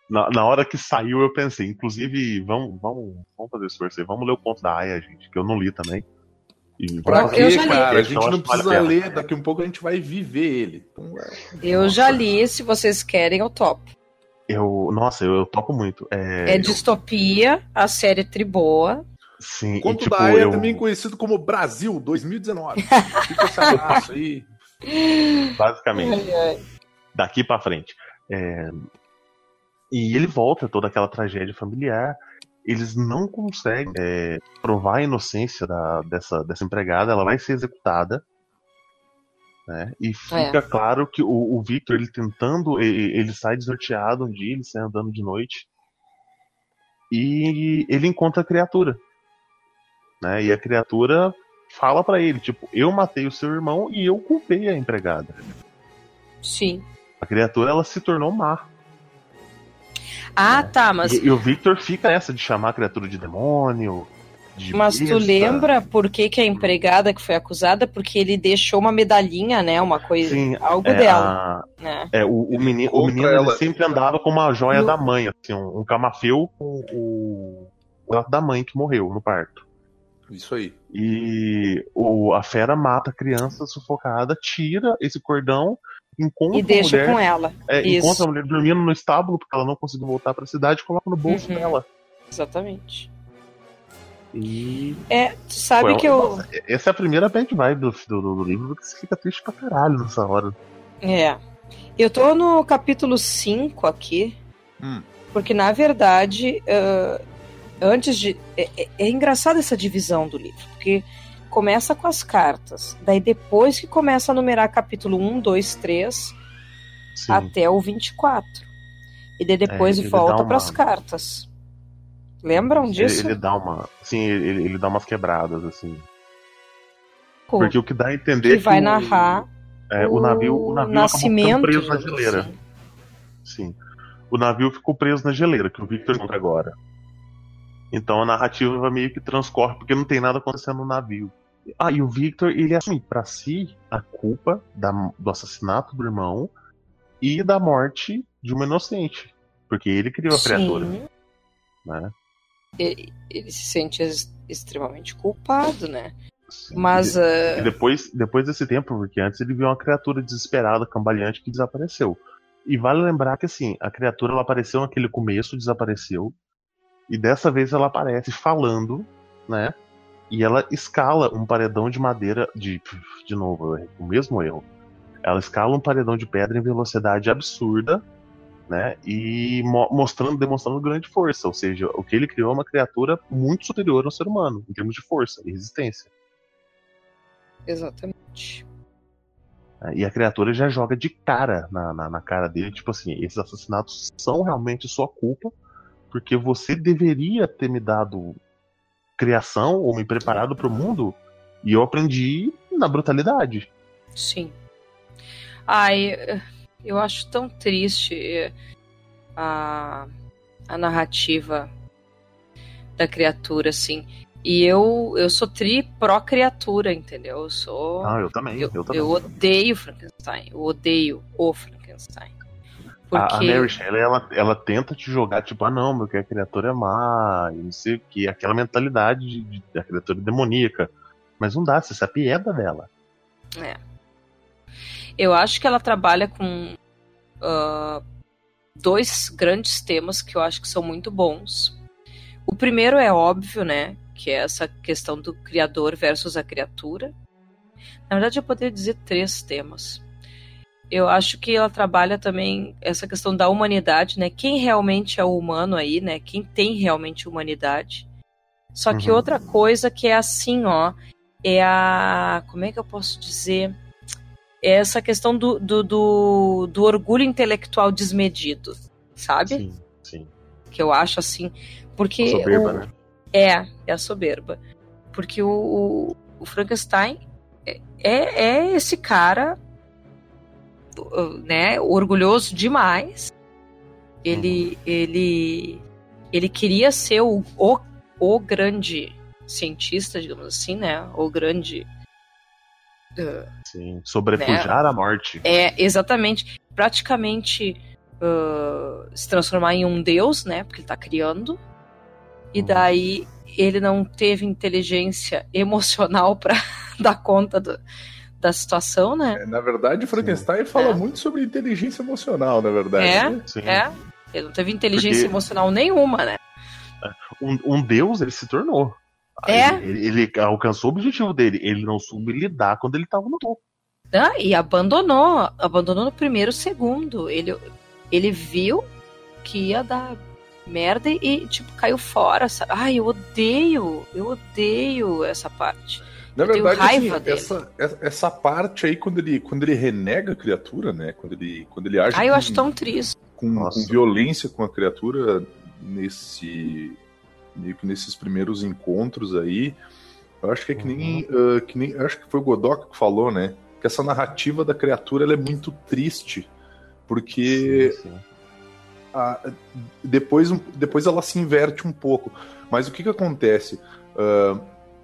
Na, na hora que saiu, eu pensei, inclusive, vamos, vamos, vamos fazer esforço aí, vamos ler o conto da Aya, gente, que eu não li também. E Pra Não, quê, eu já li. cara? A Então, gente não acho que vale precisa a pena. ler, daqui a um pouco a gente vai viver ele. Então, é... Eu Nossa. já li, se vocês querem, eu topo. Eu, nossa, eu, eu topo muito. É, É eu- distopia, a série triboa. sim, O e, conto tipo, da Aya eu, é também conhecido como Brasil dois mil e dezenove. Fica esse abraço aí. basicamente, daqui pra frente. É, e ele volta toda aquela tragédia familiar. Eles não conseguem é, provar a inocência da, dessa, dessa empregada, ela vai ser executada. Né? E fica É. claro que o, o Victor, ele tentando, ele, ele sai desnorteado um dia, ele sai andando de noite. E ele encontra a criatura. Né? E a criatura fala pra ele, tipo, eu matei o seu irmão e eu culpei a empregada. Sim. A criatura, ela se tornou má. Ah, tá, mas, E, e o Victor fica essa de chamar a criatura de demônio, de mas tu besta. lembra por que, que a empregada que foi acusada? Porque ele deixou uma medalhinha, né? Uma coisa, Sim, algo é, dela, a- né? é, o, o menino, o Contra menino ele ela. sempre andava com uma joia No- da mãe, assim, um, um camafeu com o, o da mãe que morreu no parto. Isso aí. E o, a fera mata a criança sufocada, tira esse cordão, encontra E deixa a mulher, com ela. é, Isso. encontra a mulher dormindo no estábulo porque ela não conseguiu voltar pra cidade e coloca no bolso Uhum. dela. Exatamente. E É, tu sabe Pô, que eu. nossa, essa é a primeira bad vibe do, do, do livro, porque você fica triste pra caralho nessa hora. É. Eu tô no capítulo cinco aqui, Hum. porque na verdade, ah, antes de. É, é- é engraçado essa divisão do livro, porque começa com as cartas, daí depois que começa a numerar capítulo um, dois, três, Sim. até o vinte e quatro. E daí depois É, ele volta dá uma- pras cartas. Lembram Ele, disso? ele dá uma. Sim, ele, ele dá umas quebradas, assim. Pô, Porque o que dá a entender que é vai o- narrar é, o navio, o navio acabou ficando nascimento. preso na digamos geleira. assim. Sim. O navio ficou preso na geleira, que o Victor encontra agora. Então a narrativa vai meio que transcorre, porque não tem nada acontecendo no navio. Ah, e o Victor, ele assume pra si a culpa da- do assassinato do irmão e da morte de uma inocente. Porque ele criou a criatura, Sim, né? ele, ele se sente ex- extremamente culpado, né? Sim. Mas E ah, depois, depois desse tempo, porque antes ele viu uma criatura desesperada, cambaleante, que desapareceu. E vale lembrar que assim, a criatura ela apareceu naquele começo, desapareceu. E dessa vez ela aparece falando, né? E ela escala um paredão de madeira. De, de novo, o mesmo erro. Ela escala um paredão de pedra em velocidade absurda, né? E mo- mostrando, demonstrando grande força. Ou seja, o que ele criou é uma criatura muito superior ao ser humano, em termos de força e resistência. exatamente. E a criatura já joga de cara na, na, na cara dele, tipo assim, esses assassinatos são realmente sua culpa, porque você deveria ter me dado criação ou me preparado para o mundo, e eu aprendi na brutalidade. Sim. Ai, eu acho tão triste eh, a, a narrativa da criatura, assim. E eu, eu sou tri pró-criatura, entendeu? Eu sou. Ah, eu também, eu, eu, também. eu odeio Frankenstein. Eu odeio o Frankenstein. A, a Porque. Mary Shelley, ela, ela tenta te jogar, tipo, ah não, porque a criatura é má, e não sei o que, aquela mentalidade de, de, da criatura demoníaca. Mas não dá, você se apieda dela. É. Eu acho que ela trabalha com ah, dois grandes temas que eu acho que são muito bons. O primeiro é óbvio, né? Que é essa questão do criador versus a criatura. Na verdade, eu poderia dizer três temas. Eu acho que ela trabalha também essa questão da humanidade, né? Quem realmente é o humano aí, né? Quem tem realmente humanidade. Só que Uhum. outra coisa que é assim, ó, é a... Como é que eu posso dizer? É essa questão do, do, do, do orgulho intelectual desmedido, sabe? Sim, sim. Que eu acho assim... Porque A soberba, o- né? É, é a soberba. Porque o, o, o Frankenstein é, é esse cara, né, orgulhoso demais. Ele, ele, ele queria ser o, o, o grande cientista, digamos assim, né? O grande... Sim. Sobrepujar a morte. É, exatamente. Praticamente uh, se transformar em um deus, né? Porque ele tá criando. E daí ele não teve inteligência emocional pra dar conta do, da situação, né? É, na verdade, Frankenstein Sim. fala é. muito sobre inteligência emocional, na verdade. É, né? Sim. é. Ele não teve inteligência Porque... emocional nenhuma, né? Um, um deus ele se tornou. É. Ele, ele, ele alcançou o objetivo dele. Ele não soube lidar quando ele tava no topo. Ah, e abandonou. Abandonou no primeiro segundo. Ele, ele viu que ia dar merda e, tipo, caiu fora. Sabe? Ai, eu odeio. Eu odeio essa parte. Na eu verdade, tenho raiva assim, dele. essa, essa parte aí, quando ele, quando ele renega a criatura, né? Quando ele, quando ele age Ai, eu com, acho tão triste. Com, com violência com a criatura nesse... meio que nesses primeiros encontros aí, eu acho que é que nem, uhum. uh, que nem eu acho que foi o Godot que falou, né, que essa narrativa da criatura ela é muito triste, porque sim, sim. A, depois, depois ela se inverte um pouco, mas o que que acontece? Uh,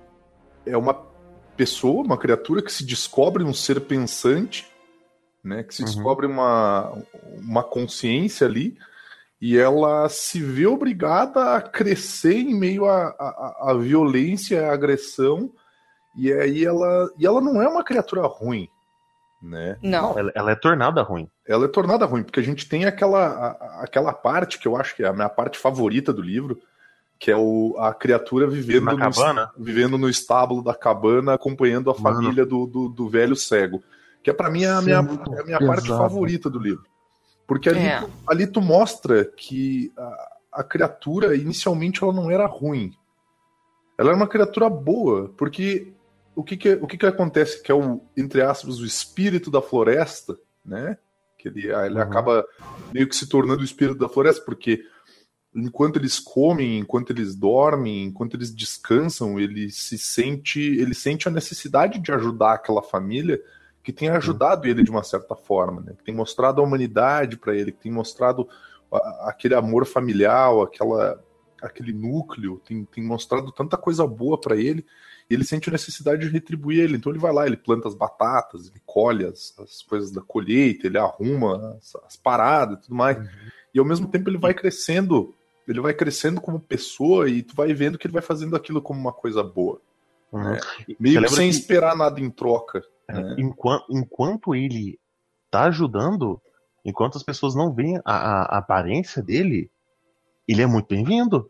é uma pessoa, uma criatura que se descobre um ser pensante, né, que se uhum. descobre uma, uma consciência ali, e ela se vê obrigada a crescer em meio à violência, à agressão, e aí ela, e ela não é uma criatura ruim, né? Não, não ela, ela é tornada ruim. Ela é tornada ruim, porque a gente tem aquela, a, aquela parte que eu acho que é a minha parte favorita do livro, que é o, a criatura vivendo Na no, cabana? vivendo no estábulo da cabana, acompanhando a Mano. família do, do, do velho cego, que é pra mim a minha, é a minha parte favorita do livro. Porque ali, é. tu, ali tu mostra que a, a criatura, inicialmente, ela não era ruim. Ela era uma criatura boa, porque o que que, o que que acontece? Que é o, entre aspas, o espírito da floresta, né? Que ele, ele uhum. acaba meio que se tornando o espírito da floresta, porque enquanto eles comem, enquanto eles dormem, enquanto eles descansam, ele se sente, ele sente a necessidade de ajudar aquela família que tem ajudado ele de uma certa forma, né? Que tem mostrado a humanidade para ele, que tem mostrado a, aquele amor familiar, aquela, aquele núcleo, tem, tem mostrado tanta coisa boa para ele, e ele sente a necessidade de retribuir ele. Então ele vai lá, ele planta as batatas, ele colhe as, as coisas da colheita, ele arruma as, as paradas e tudo mais. Uhum. E ao mesmo tempo ele vai crescendo, ele vai crescendo como pessoa, e tu vai vendo que ele vai fazendo aquilo como uma coisa boa. Uhum. Né? Meio que sem que... esperar nada em troca. É. Enquanto, enquanto ele tá ajudando, enquanto as pessoas não veem a, a, a aparência dele, ele é muito bem-vindo.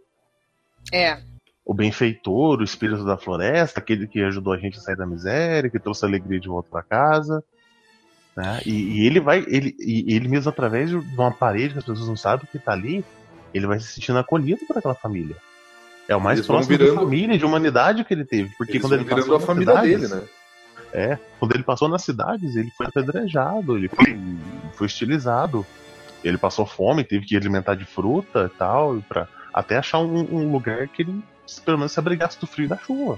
É. O benfeitor, o espírito da floresta, aquele que ajudou a gente a sair da miséria, que trouxe a alegria de volta para casa. Né? E, e ele vai, ele, e ele mesmo através de uma parede que as pessoas não sabem que tá ali, ele vai se sentindo acolhido por aquela família. É o mais Eles próximo virando... de família, de humanidade que ele teve. Porque Eles quando ele virando a família cidades, dele, né? É, quando ele passou nas cidades, ele foi apedrejado, ele foi, foi estilizado. Ele passou fome, teve que alimentar de fruta e tal, pra, até achar um, um lugar que ele pelo menos se abrigasse do frio e da chuva.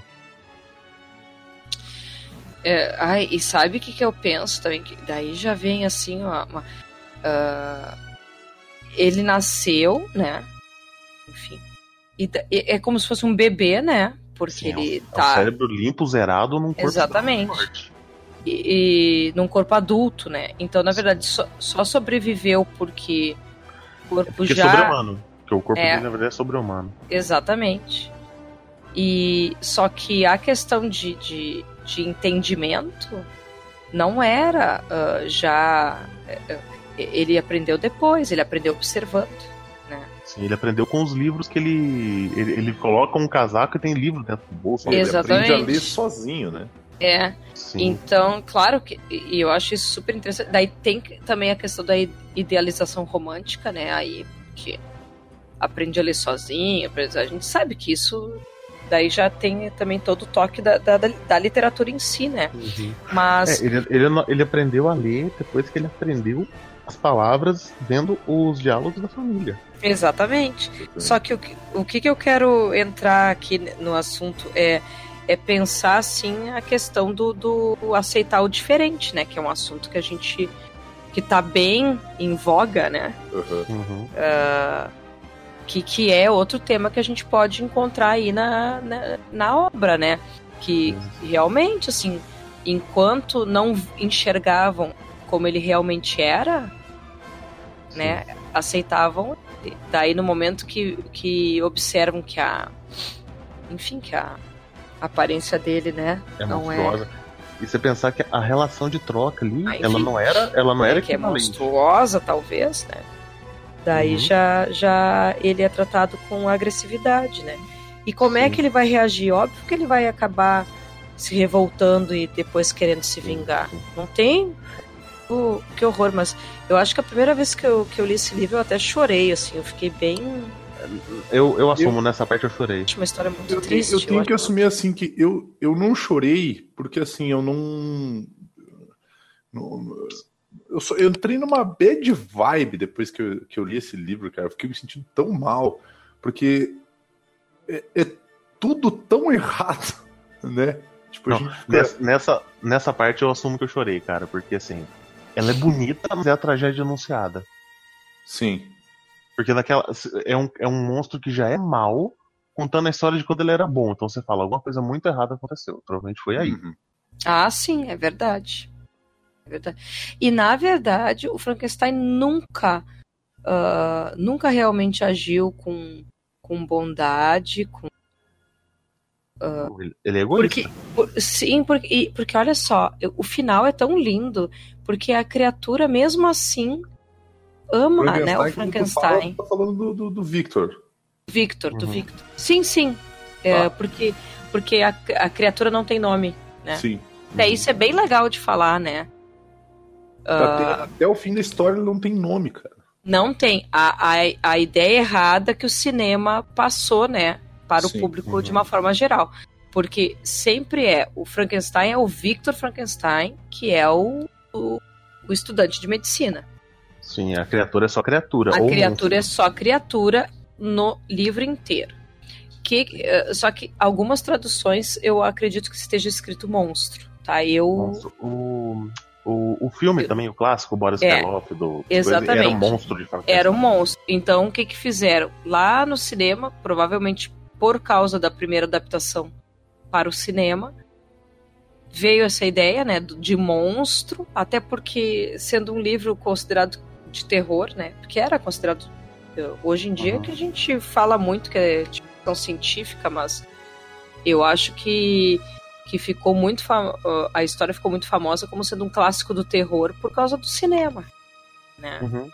É, ai, e sabe o que, que eu penso também? Que daí já vem assim, uma, uma, uh, ele nasceu, né? Enfim. E, e é como se fosse um bebê, né? Porque Sim, ele é tá. Um cérebro limpo, zerado num corpo. Exatamente. E, e num corpo adulto, né? Então, na verdade, só, só sobreviveu porque o corpo porque já. É sobre-humano. Porque o corpo é, dele, na verdade, é sobre-humano. Exatamente. E só que a questão de, de, de entendimento não era uh, já. Uh, ele aprendeu depois, ele aprendeu observando. Né? Sim, ele aprendeu com os livros que ele, ele. Ele coloca um casaco e tem livro dentro do bolso. Exatamente. Ele aprende a ler sozinho, né? É. Sim. Então, claro que. E eu acho isso super interessante. Daí tem também a questão da idealização romântica, né? Aí, que aprende a ler sozinho. A gente sabe que isso. Daí já tem também todo o toque da, da, da literatura em si, né? Uhum. Mas. É, ele, ele, ele aprendeu a ler depois que ele aprendeu as palavras vendo os diálogos da família. Exatamente. Só que o, o que, que eu quero entrar aqui no assunto é, é pensar, assim, a questão do, do aceitar o diferente, né? Que é um assunto que a gente... que tá bem em voga, né? Uhum. Uh, que, que é outro tema que a gente pode encontrar aí na, na, na obra, né? Que uhum. realmente, assim, enquanto não enxergavam como ele realmente era, né, aceitavam. Daí no momento que, que observam que a, enfim, que a aparência dele, né, É não monstruosa. é... E você pensar que a relação de troca ali, Ah, enfim, ela não era, ela não era que é equivalente. monstruosa, talvez, né? Daí Uhum. já, já ele é tratado com agressividade, né? E como é Sim. que ele vai reagir? Óbvio que ele vai acabar se revoltando e depois querendo se Sim, vingar. sim. Não tem... Oh, que horror, mas eu acho que a primeira vez que eu, que eu li esse livro eu até chorei, assim, eu fiquei bem... Eu, eu assumo, nessa parte eu chorei. Uma história muito Eu, tenho- triste. eu tenho acho. que assumir assim que eu, eu não chorei, porque assim, eu não. não eu, só, eu entrei numa bad vibe depois que eu, que eu li esse livro, cara. Eu fiquei me sentindo tão mal, porque é, é tudo tão errado, né? Tipo, Não, a gente fica- nessa, nessa, nessa parte eu assumo que eu chorei, cara, porque assim, ela é bonita, mas é a tragédia anunciada. Sim. Porque naquela, é, um, é um monstro que já é mal, contando a história de quando ele era bom. Então você fala, alguma coisa muito errada aconteceu. Provavelmente foi aí. Uhum. Ah, sim, é verdade. É verdade. E na verdade, o Frankenstein nunca, uh, nunca realmente agiu com, com bondade, com Ele, ele é egoísta. Porque, por- sim, porque, e- porque olha só, eu- o final é tão lindo, porque a criatura, mesmo assim, ama, né, o quando tu Frankenstein. fala, tá falando do, do, do Victor. Victor, do Uhum. Victor. Sim, sim. É, Tá. porque porque a, a criatura não tem nome, né? Sim. É, isso é bem legal de falar, né? Até, Ah, até o fim da história ele não tem nome, cara. não tem. A, a, a ideia errada que o cinema passou, né, para Sim, o público uhum. de uma forma geral. Porque sempre é, o Frankenstein é o Victor Frankenstein, que é o, o, o estudante de medicina. Sim, a criatura é só criatura. A ou criatura é monstro. só criatura no livro inteiro. Que, eh, só que algumas traduções eu acredito que esteja escrito monstro, tá? Eu... Monstro. O, o, o filme Eu- também, o clássico, o Boris É, Karloff, do exatamente. era um monstro de Frankenstein. Era um monstro. Então, o que que fizeram? Lá no cinema, provavelmente por causa da primeira adaptação para o cinema, veio essa ideia, né, do- de monstro, até porque, sendo um livro considerado de terror, né, porque era considerado, eh, hoje em dia, Uhum. que a gente fala muito que é de ficção científica, mas eu acho que, que ficou muito fam- a história ficou muito famosa como sendo um clássico do terror por causa do cinema, né? Uhum.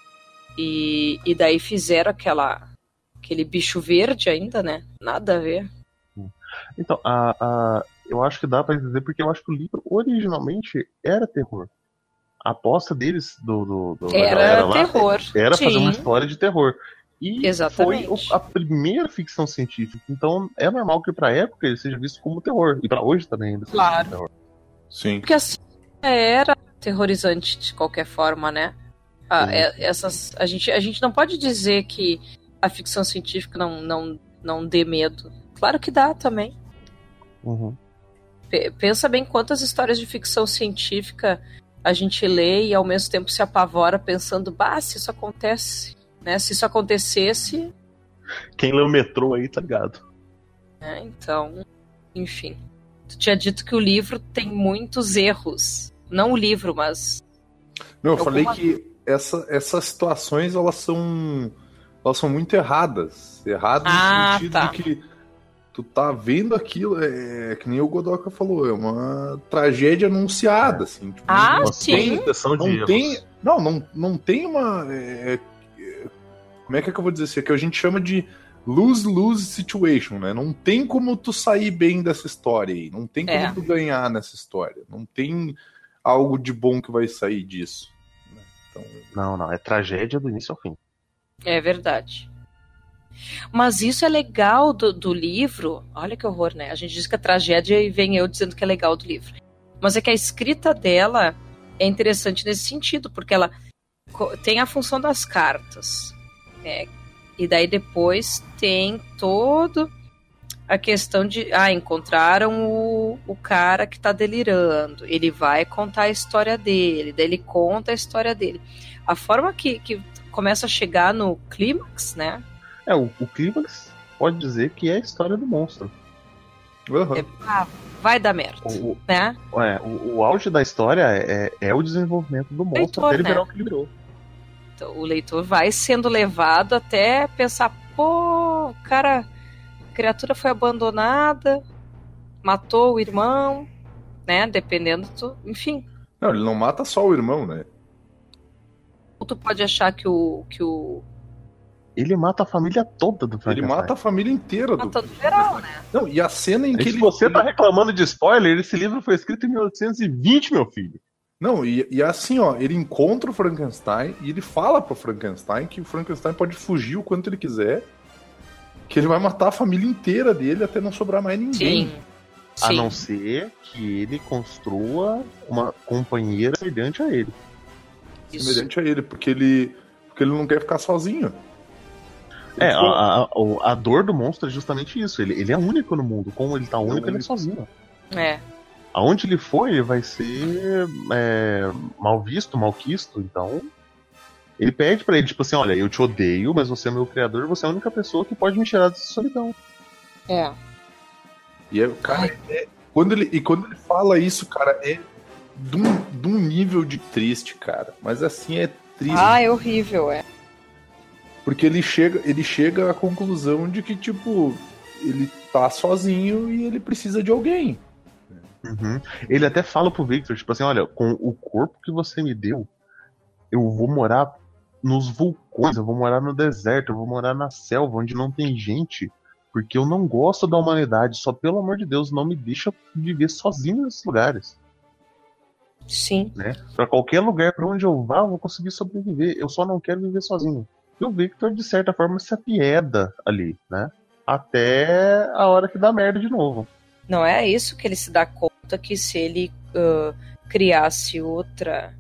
E, e daí fizeram aquela aquele bicho verde ainda, né? Nada a ver. Então, a, a, eu acho que dá pra dizer, porque eu acho que o livro originalmente era terror. A aposta deles, do, do, do da Era galera lá, terror. era fazer uma Sim. história de terror. E Exatamente. foi o- a primeira ficção científica. Então é normal que pra época ele seja visto como terror. E pra hoje também ainda seja Claro. terror. Sim. Porque assim, era terrorizante de qualquer forma, né? Ah, Sim. é- essas, a, gente, a gente não pode dizer que a ficção científica não, não, não dê medo. Claro que dá também. Uhum. P- pensa bem quantas histórias de ficção científica a gente lê e ao mesmo tempo se apavora pensando, bah, se isso acontece, né? Se isso acontecesse, Quem lê o metrô aí, tá ligado? né? Então, enfim. Tu tinha dito que o livro tem muitos erros. Não o livro, mas... Não, eu Eu falei como- que essa, essas situações elas são elas são muito erradas. Erradas Ah, no sentido tá. de que tu tá vendo aquilo, é que nem o Godoka falou, é uma tragédia anunciada, assim. Tipo, Ah, não, Uma sim. sucessão de não erros. tem, não, não, não tem uma, é, é, como é que, é que eu vou dizer assim, é que a gente chama de lose-lose situation, né? Não tem como tu sair bem dessa história aí, não tem como É. tu ganhar nessa história, não tem algo de bom que vai sair disso. Né? Então, Não, não. É tragédia do início ao fim. É verdade. Mas isso é legal do, do livro. Olha que horror, né? A gente diz que é tragédia e vem eu dizendo que é legal do livro. Mas é que a escrita dela é interessante nesse sentido, porque ela co- tem a função das cartas. Né? E daí depois tem todo a questão de... Ah, encontraram o, o cara que tá delirando. Ele vai contar a história dele. Daí ele conta a história dele. A forma que, que começa a chegar no clímax, né? É, o, o clímax pode dizer que é a história do monstro. uhum. É, ah, vai dar merda, O, né? o, é, o, o auge da história é, é o desenvolvimento do monstro Heitor, até ele né? virar o que ele virou. Então, o leitor vai sendo levado até pensar, pô, o cara, a criatura foi abandonada, matou o irmão, né? Dependendo do. Enfim. Não, ele não mata só o irmão, né? Ou tu pode achar que o. Que o... Ele mata a família toda do Frankenstein. Ele mata a família inteira. Do... Matando geral, né? Não, e a cena em que Se ele... você ele... tá reclamando de spoiler, esse livro foi escrito em mil oitocentos e vinte, meu filho. Não, e, e assim, ó, ele encontra o Frankenstein e ele fala pro Frankenstein que o Frankenstein pode fugir o quanto ele quiser, que ele vai matar a família inteira dele até não sobrar mais ninguém. Sim. A Sim. não ser que ele construa uma companheira semelhante a ele. Isso. Semelhante a ele, porque ele, porque ele não quer ficar sozinho. É, Ele ficou- a, a, a dor do monstro é justamente isso. Ele, ele é único no mundo. Como ele tá único, ele é único. sozinho. É. Aonde ele for, ele vai ser é, mal visto, malquisto. Então, ele pede pra ele, tipo assim, olha, eu te odeio, mas você é meu criador, você é a única pessoa que pode me tirar dessa solidão. É. E é, cara, é- quando ele, e quando ele fala isso, cara, é de um, de um nível de triste, cara. Mas assim, é triste. Ah, é horrível, é. Porque ele chega, ele chega à conclusão de que, tipo, ele tá sozinho e ele precisa de alguém. Uhum. Ele até fala pro Victor, tipo assim, olha, com o corpo que você me deu, eu vou morar nos vulcões, eu vou morar no deserto, eu vou morar na selva, onde não tem gente, porque eu não gosto da humanidade, só pelo amor de Deus, não me deixa viver sozinho nesses lugares, Sim. né? Pra qualquer lugar pra onde eu vá, eu vou conseguir sobreviver, eu só não quero viver sozinho. E o Victor, de certa forma, se apieda ali, né? Até a hora que dá merda de novo. Não é isso que ele se dá conta que se ele uh, criasse outra.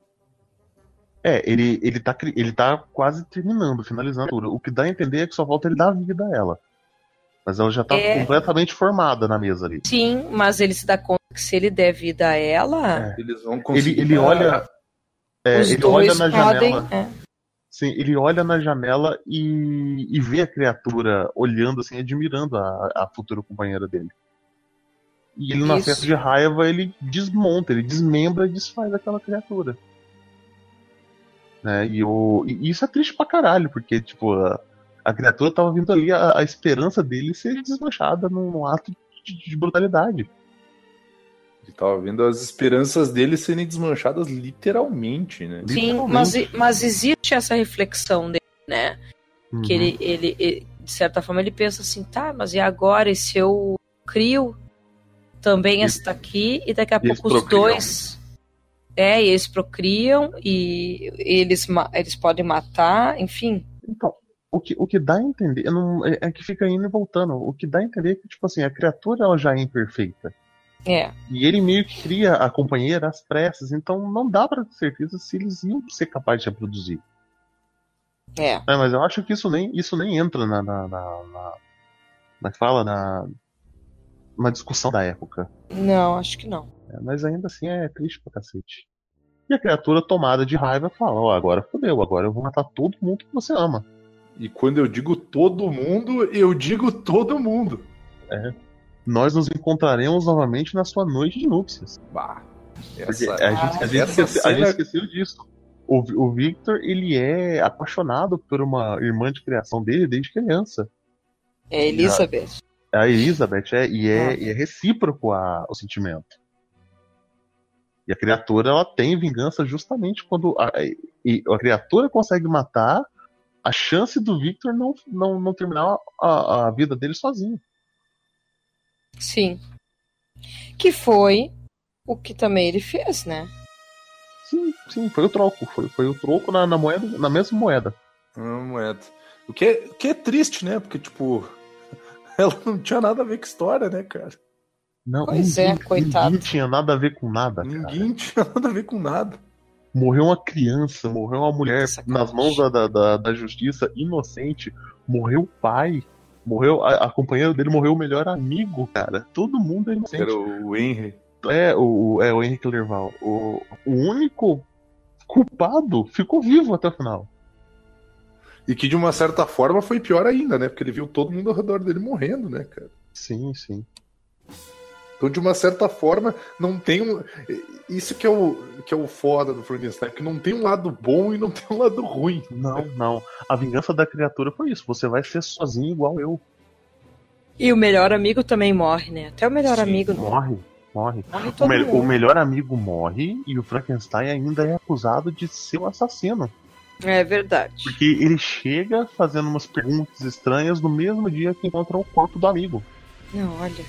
É, ele, ele, tá, cri- ele tá quase terminando, finalizando tudo. O que dá a entender é que só falta ele dar vida a ela. Mas ela já tá É. completamente formada na mesa ali. Sim, mas ele se dá conta que se ele der vida a ela, É. Eles vão Ele, conseguir. ele olha. é, os ele dois olha na podem. janela. É. Sim, ele olha na janela e, e vê a criatura olhando assim, admirando a, a futura companheira dele. E ele, no Isso. acesso de raiva, ele desmonta, ele desmembra e desfaz aquela criatura. Né? E, o, e isso é triste pra caralho, porque tipo, a, a criatura tava vindo ali, a, a esperança dele ser desmanchada num, num ato de, de brutalidade. Ele tava vendo as esperanças dele serem desmanchadas literalmente, né? Sim, Literalmente. mas, mas existe essa reflexão dele, né? Uhum. Que ele, ele, ele, de certa forma, ele pensa assim, tá, mas e agora? E se eu crio também esta aqui e daqui a eles pouco os procriam. dois. É, e eles procriam e eles, ma- eles podem matar, enfim. Então, o que, o que dá a entender eu não, é, é que fica indo e voltando. O que dá a entender é que, tipo assim, a criatura ela já é imperfeita. É. E ele meio que cria a companheira às pressas, então não dá pra ter certeza se eles iam ser capazes de reproduzir. É. É, mas eu acho que isso nem, isso nem entra na. na, na, na como é que fala? Na, na discussão da época. Não, acho que não. É, mas ainda assim é triste pra cacete. E a criatura tomada de raiva fala: Ó, agora fodeu, agora eu vou matar todo mundo que você ama. E quando eu digo todo mundo, eu digo todo mundo. Nós nos encontraremos novamente na sua noite de núpcias. Bah, Porque essa, a, gente, a, gente essa esqueceu, a gente cena- esqueceu disso. O, o Victor, ele é apaixonado por uma irmã de criação dele desde criança. É Elizabeth. A Elizabeth, é, e, é, Ah. e é recíproco a, o sentimento. E a criatura, ela tem vingança justamente quando a, e a criatura consegue matar, a chance do Victor não, não, não terminar a, a vida dele sozinho. Sim. Que foi o que também ele fez, né? Sim, sim, foi o troco. Foi, foi o troco na, na moeda, na mesma moeda. Uma moeda. O que, é, o que é triste, né? Porque, tipo, ela não tinha nada a ver com história, né, cara? Não, Pois é, coitado. Ninguém tinha nada a ver com nada, cara. Ninguém tinha nada a ver com nada. Morreu uma criança, morreu uma mulher Sacanagem. nas mãos da, da, da, da justiça, inocente. Morreu o pai. Morreu a, a companheira dele, morreu o melhor amigo, cara. Todo mundo é inocente. Era o Henry. É, o, o- é o Henrique Lerval. O, o único culpado ficou vivo até o final. E que, de uma certa forma, foi pior ainda, né? Porque ele viu todo mundo ao redor dele morrendo, né, cara? Sim, sim. Então, de uma certa forma, não tem um... Isso que é o, que é o foda do Frankenstein, que não tem um lado bom e não tem um lado ruim. Não, não. A vingança da criatura foi isso. Você vai ser sozinho igual eu. E o melhor amigo também morre, né? Até o melhor Sim, amigo morre. Morre. morre O, todo me- mundo. o melhor amigo morre e o Frankenstein ainda é acusado de ser o assassino. É verdade. Porque ele chega fazendo umas perguntas estranhas no mesmo dia que encontra o corpo do amigo. Não, olha.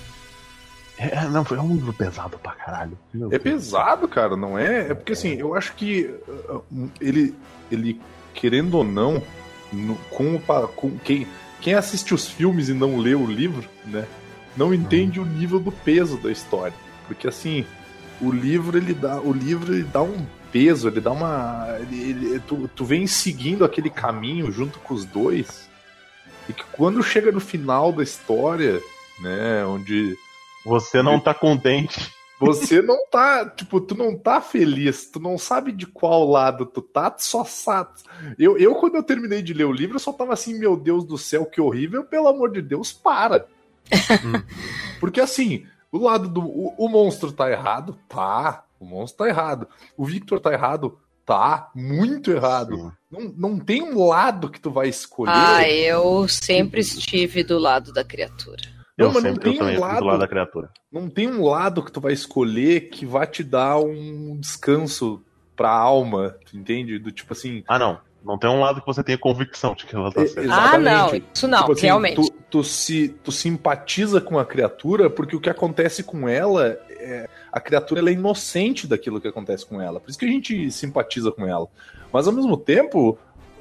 É, não, é um livro pesado pra caralho. Meu É Deus. pesado, cara, não é? É porque, assim, eu acho que uh, ele, ele querendo ou não, no- com, o pa- com quem, quem assiste os filmes e não lê o livro, né, não entende o nível do peso da história. Porque, assim, o livro, ele dá, o livro, ele dá um peso, ele dá uma... Ele, ele- tu, tu vem seguindo aquele caminho junto com os dois, e que quando chega no final da história, né, onde... Você não tá contente. Você não tá, tipo, tu não tá feliz, tu não sabe de qual lado tu tá, tu só sabe. Eu, eu, quando eu terminei de ler o livro, eu só tava assim, meu Deus do céu, que horrível, pelo amor de Deus, para. Porque assim, o lado do. O, o monstro tá errado? Tá. O monstro tá errado. O Victor tá errado? Tá. Muito errado. Sim. Não, não tem um lado que tu vai escolher. Ah, eu sempre estive do lado da criatura. Eu Não, mas não sempre eu tem também um fui do lado- lado da criatura. Não tem um lado que tu vai escolher que vai te dar um descanso pra alma, tu entende? Do tipo assim. Ah, não. Não tem um lado que você tenha convicção de que ela tá É, certa. exato. Ah, não. Exatamente. Isso não, Tipo assim, realmente. Tu, tu, se, tu simpatiza com a criatura porque o que acontece com ela, é, a criatura ela é inocente daquilo que acontece com ela. Por isso que a gente simpatiza com ela. Mas ao mesmo tempo,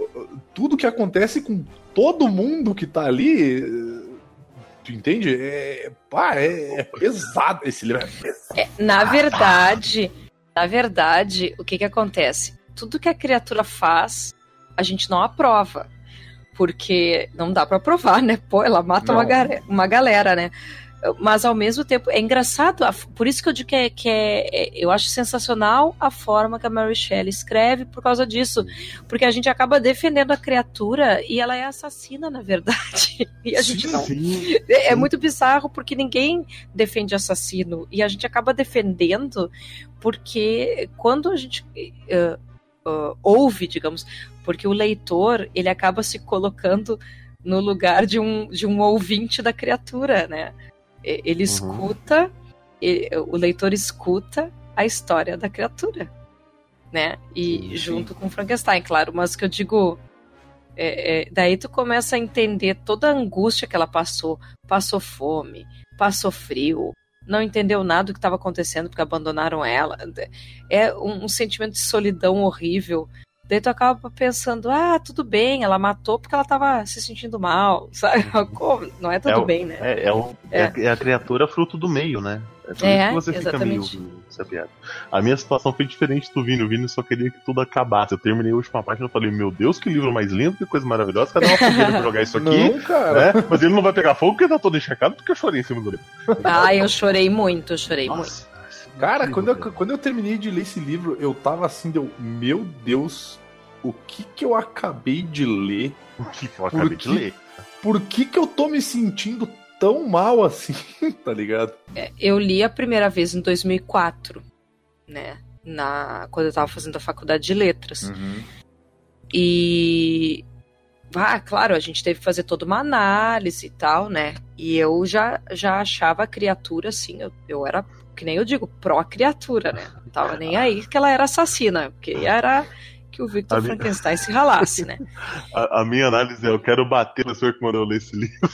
tudo que acontece com todo mundo que tá ali. Tu entende? É, pá, é, é pesado. Esse livro é pesado. É, na verdade, na verdade, o que que acontece? Tudo que a criatura faz, a gente não aprova. Porque não dá pra provar, né? Pô, ela mata uma, Não. gare- uma galera, né? Mas ao mesmo tempo, é engraçado. a- Por isso que eu digo que, é, que é, é- eu acho sensacional a forma que a Mary Shelley escreve por causa disso. Porque a gente acaba defendendo a criatura e ela é assassina, na verdade. E a gente Sim, não. Sim. É, é muito bizarro porque ninguém defende assassino e a gente acaba defendendo porque quando a gente uh, uh, ouve, digamos, porque o leitor ele acaba se colocando no lugar de um, de um ouvinte da criatura, né? E- Ele Uhum. escuta, e- o leitor escuta a história da criatura, né? E Sim, sim. junto com Frankenstein, claro, mas que eu digo é, é, daí tu começa a entender toda a angústia que ela passou. Passou fome, passou frio, não entendeu nada do que estava acontecendo porque abandonaram ela. É um, um sentimento de solidão horrível. Daí tu acaba pensando, ah, tudo bem, ela matou porque ela estava se sentindo mal, sabe? Como? Não é tudo É o- bem, né? É, é, o- é a- é a criatura fruto do meio, né? É por É, isso que você exatamente. fica meio sabiado. A minha situação foi diferente do Vini. O Vini só queria que tudo acabasse. Eu terminei a última página e falei, meu Deus, que livro mais lindo, que coisa maravilhosa. Cadê uma fogueira pra jogar isso aqui? Não, cara. Né? Mas ele não vai pegar fogo porque tá todo encharcado porque eu chorei em cima do livro. Ah, eu chorei muito, eu chorei muito. Nossa. Cara, quando eu, quando eu terminei de ler esse livro, eu tava assim, deu, meu Deus, o que que eu acabei de ler? O que eu acabei Por de que- ler? Por que que eu tô me sentindo tão mal assim, tá ligado? Eu li a primeira vez em dois mil e quatro, né? Na, quando eu tava fazendo a faculdade de letras. E. Ah, claro, a gente teve que fazer toda uma análise e tal, né? E eu já, já achava a criatura assim, eu, eu era, que nem eu digo, pró-criatura, né? Não tava nem aí que ela era assassina, porque era que o Victor A minha- Frankenstein se ralasse, né? A, a minha análise é: eu quero bater no senhor que mandou eu ler esse livro.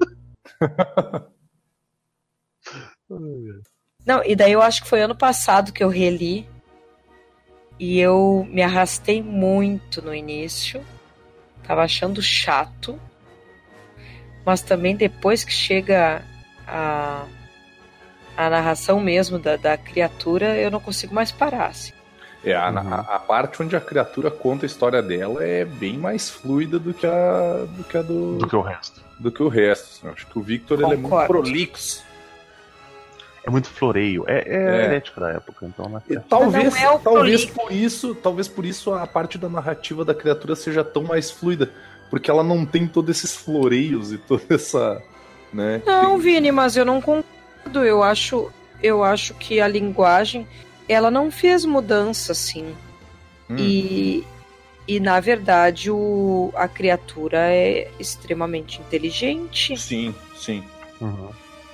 Não, e daí eu acho que foi ano passado que eu reli. E eu me arrastei muito no início. Tava achando chato. Mas também depois que chega a, a narração mesmo da, da criatura, eu não consigo mais parar, assim. É, a, Uhum. a, a parte onde a criatura conta a história dela é bem mais fluida do que a do que, a do, Do que o resto. do que o resto. Eu acho que o Victor ele é muito Concordo. prolixo. É muito floreio. É, é, É. a herética da época, então, né? E talvez, não é o talvez prolixo. por isso, talvez por isso a parte da narrativa da criatura seja tão mais fluida, porque ela não tem todos esses floreios e toda essa, né? Não, Vini, mas eu não concordo. Eu acho. eu acho que a linguagem, ela não fez mudança, assim. Hum. E, e, na verdade, o, a criatura é extremamente inteligente. Sim, sim. Uhum.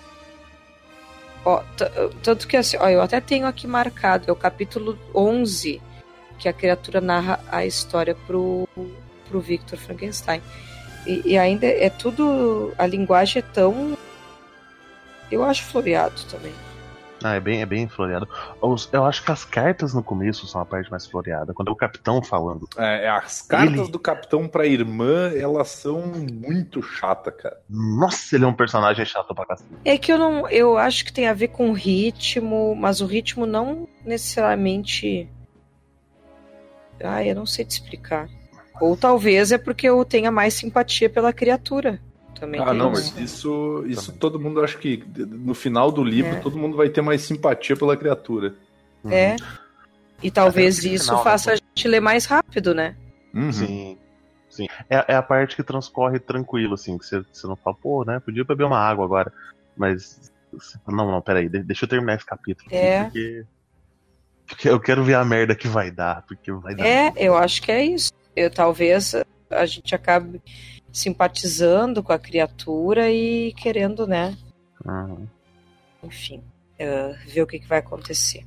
Ó, t- tanto que, assim, ó, eu até tenho aqui marcado, é o capítulo onze, que a criatura narra a história pro, pro Victor Frankenstein. E, e ainda é tudo... A linguagem é tão... Eu acho floreado também. Ah, é bem, é bem floreado. Os- Eu acho que as cartas no começo são a parte mais floreada. Quando é o capitão falando. É, as cartas Ele- do capitão pra irmã, elas são muito chatas, cara. Nossa, ele é um personagem chato pra cacete. É que eu não... Eu acho que tem a ver com o ritmo, mas o ritmo não necessariamente... Ah, eu não sei te explicar. Ou talvez é porque eu tenha mais simpatia pela criatura. Também Ah, tem não, isso. mas isso, isso Também. todo mundo, acho que no final do livro, É. todo mundo vai ter mais simpatia pela criatura. Uhum. É. E talvez Até no isso final, faça né? a gente ler mais rápido, né? Uhum. Sim. Sim. É, é a parte que transcorre tranquilo, assim, que você, você não fala, pô, né? Podia beber uma água agora. Mas. você fala, Não, não, peraí, de- deixa eu terminar esse capítulo. aqui, É. Porque. Porque eu quero ver a merda que vai dar. Porque vai dar. É, eu acho que é isso. Eu, talvez a gente acabe simpatizando com a criatura e querendo, né? Uhum. Enfim, uh, ver o que, que vai acontecer.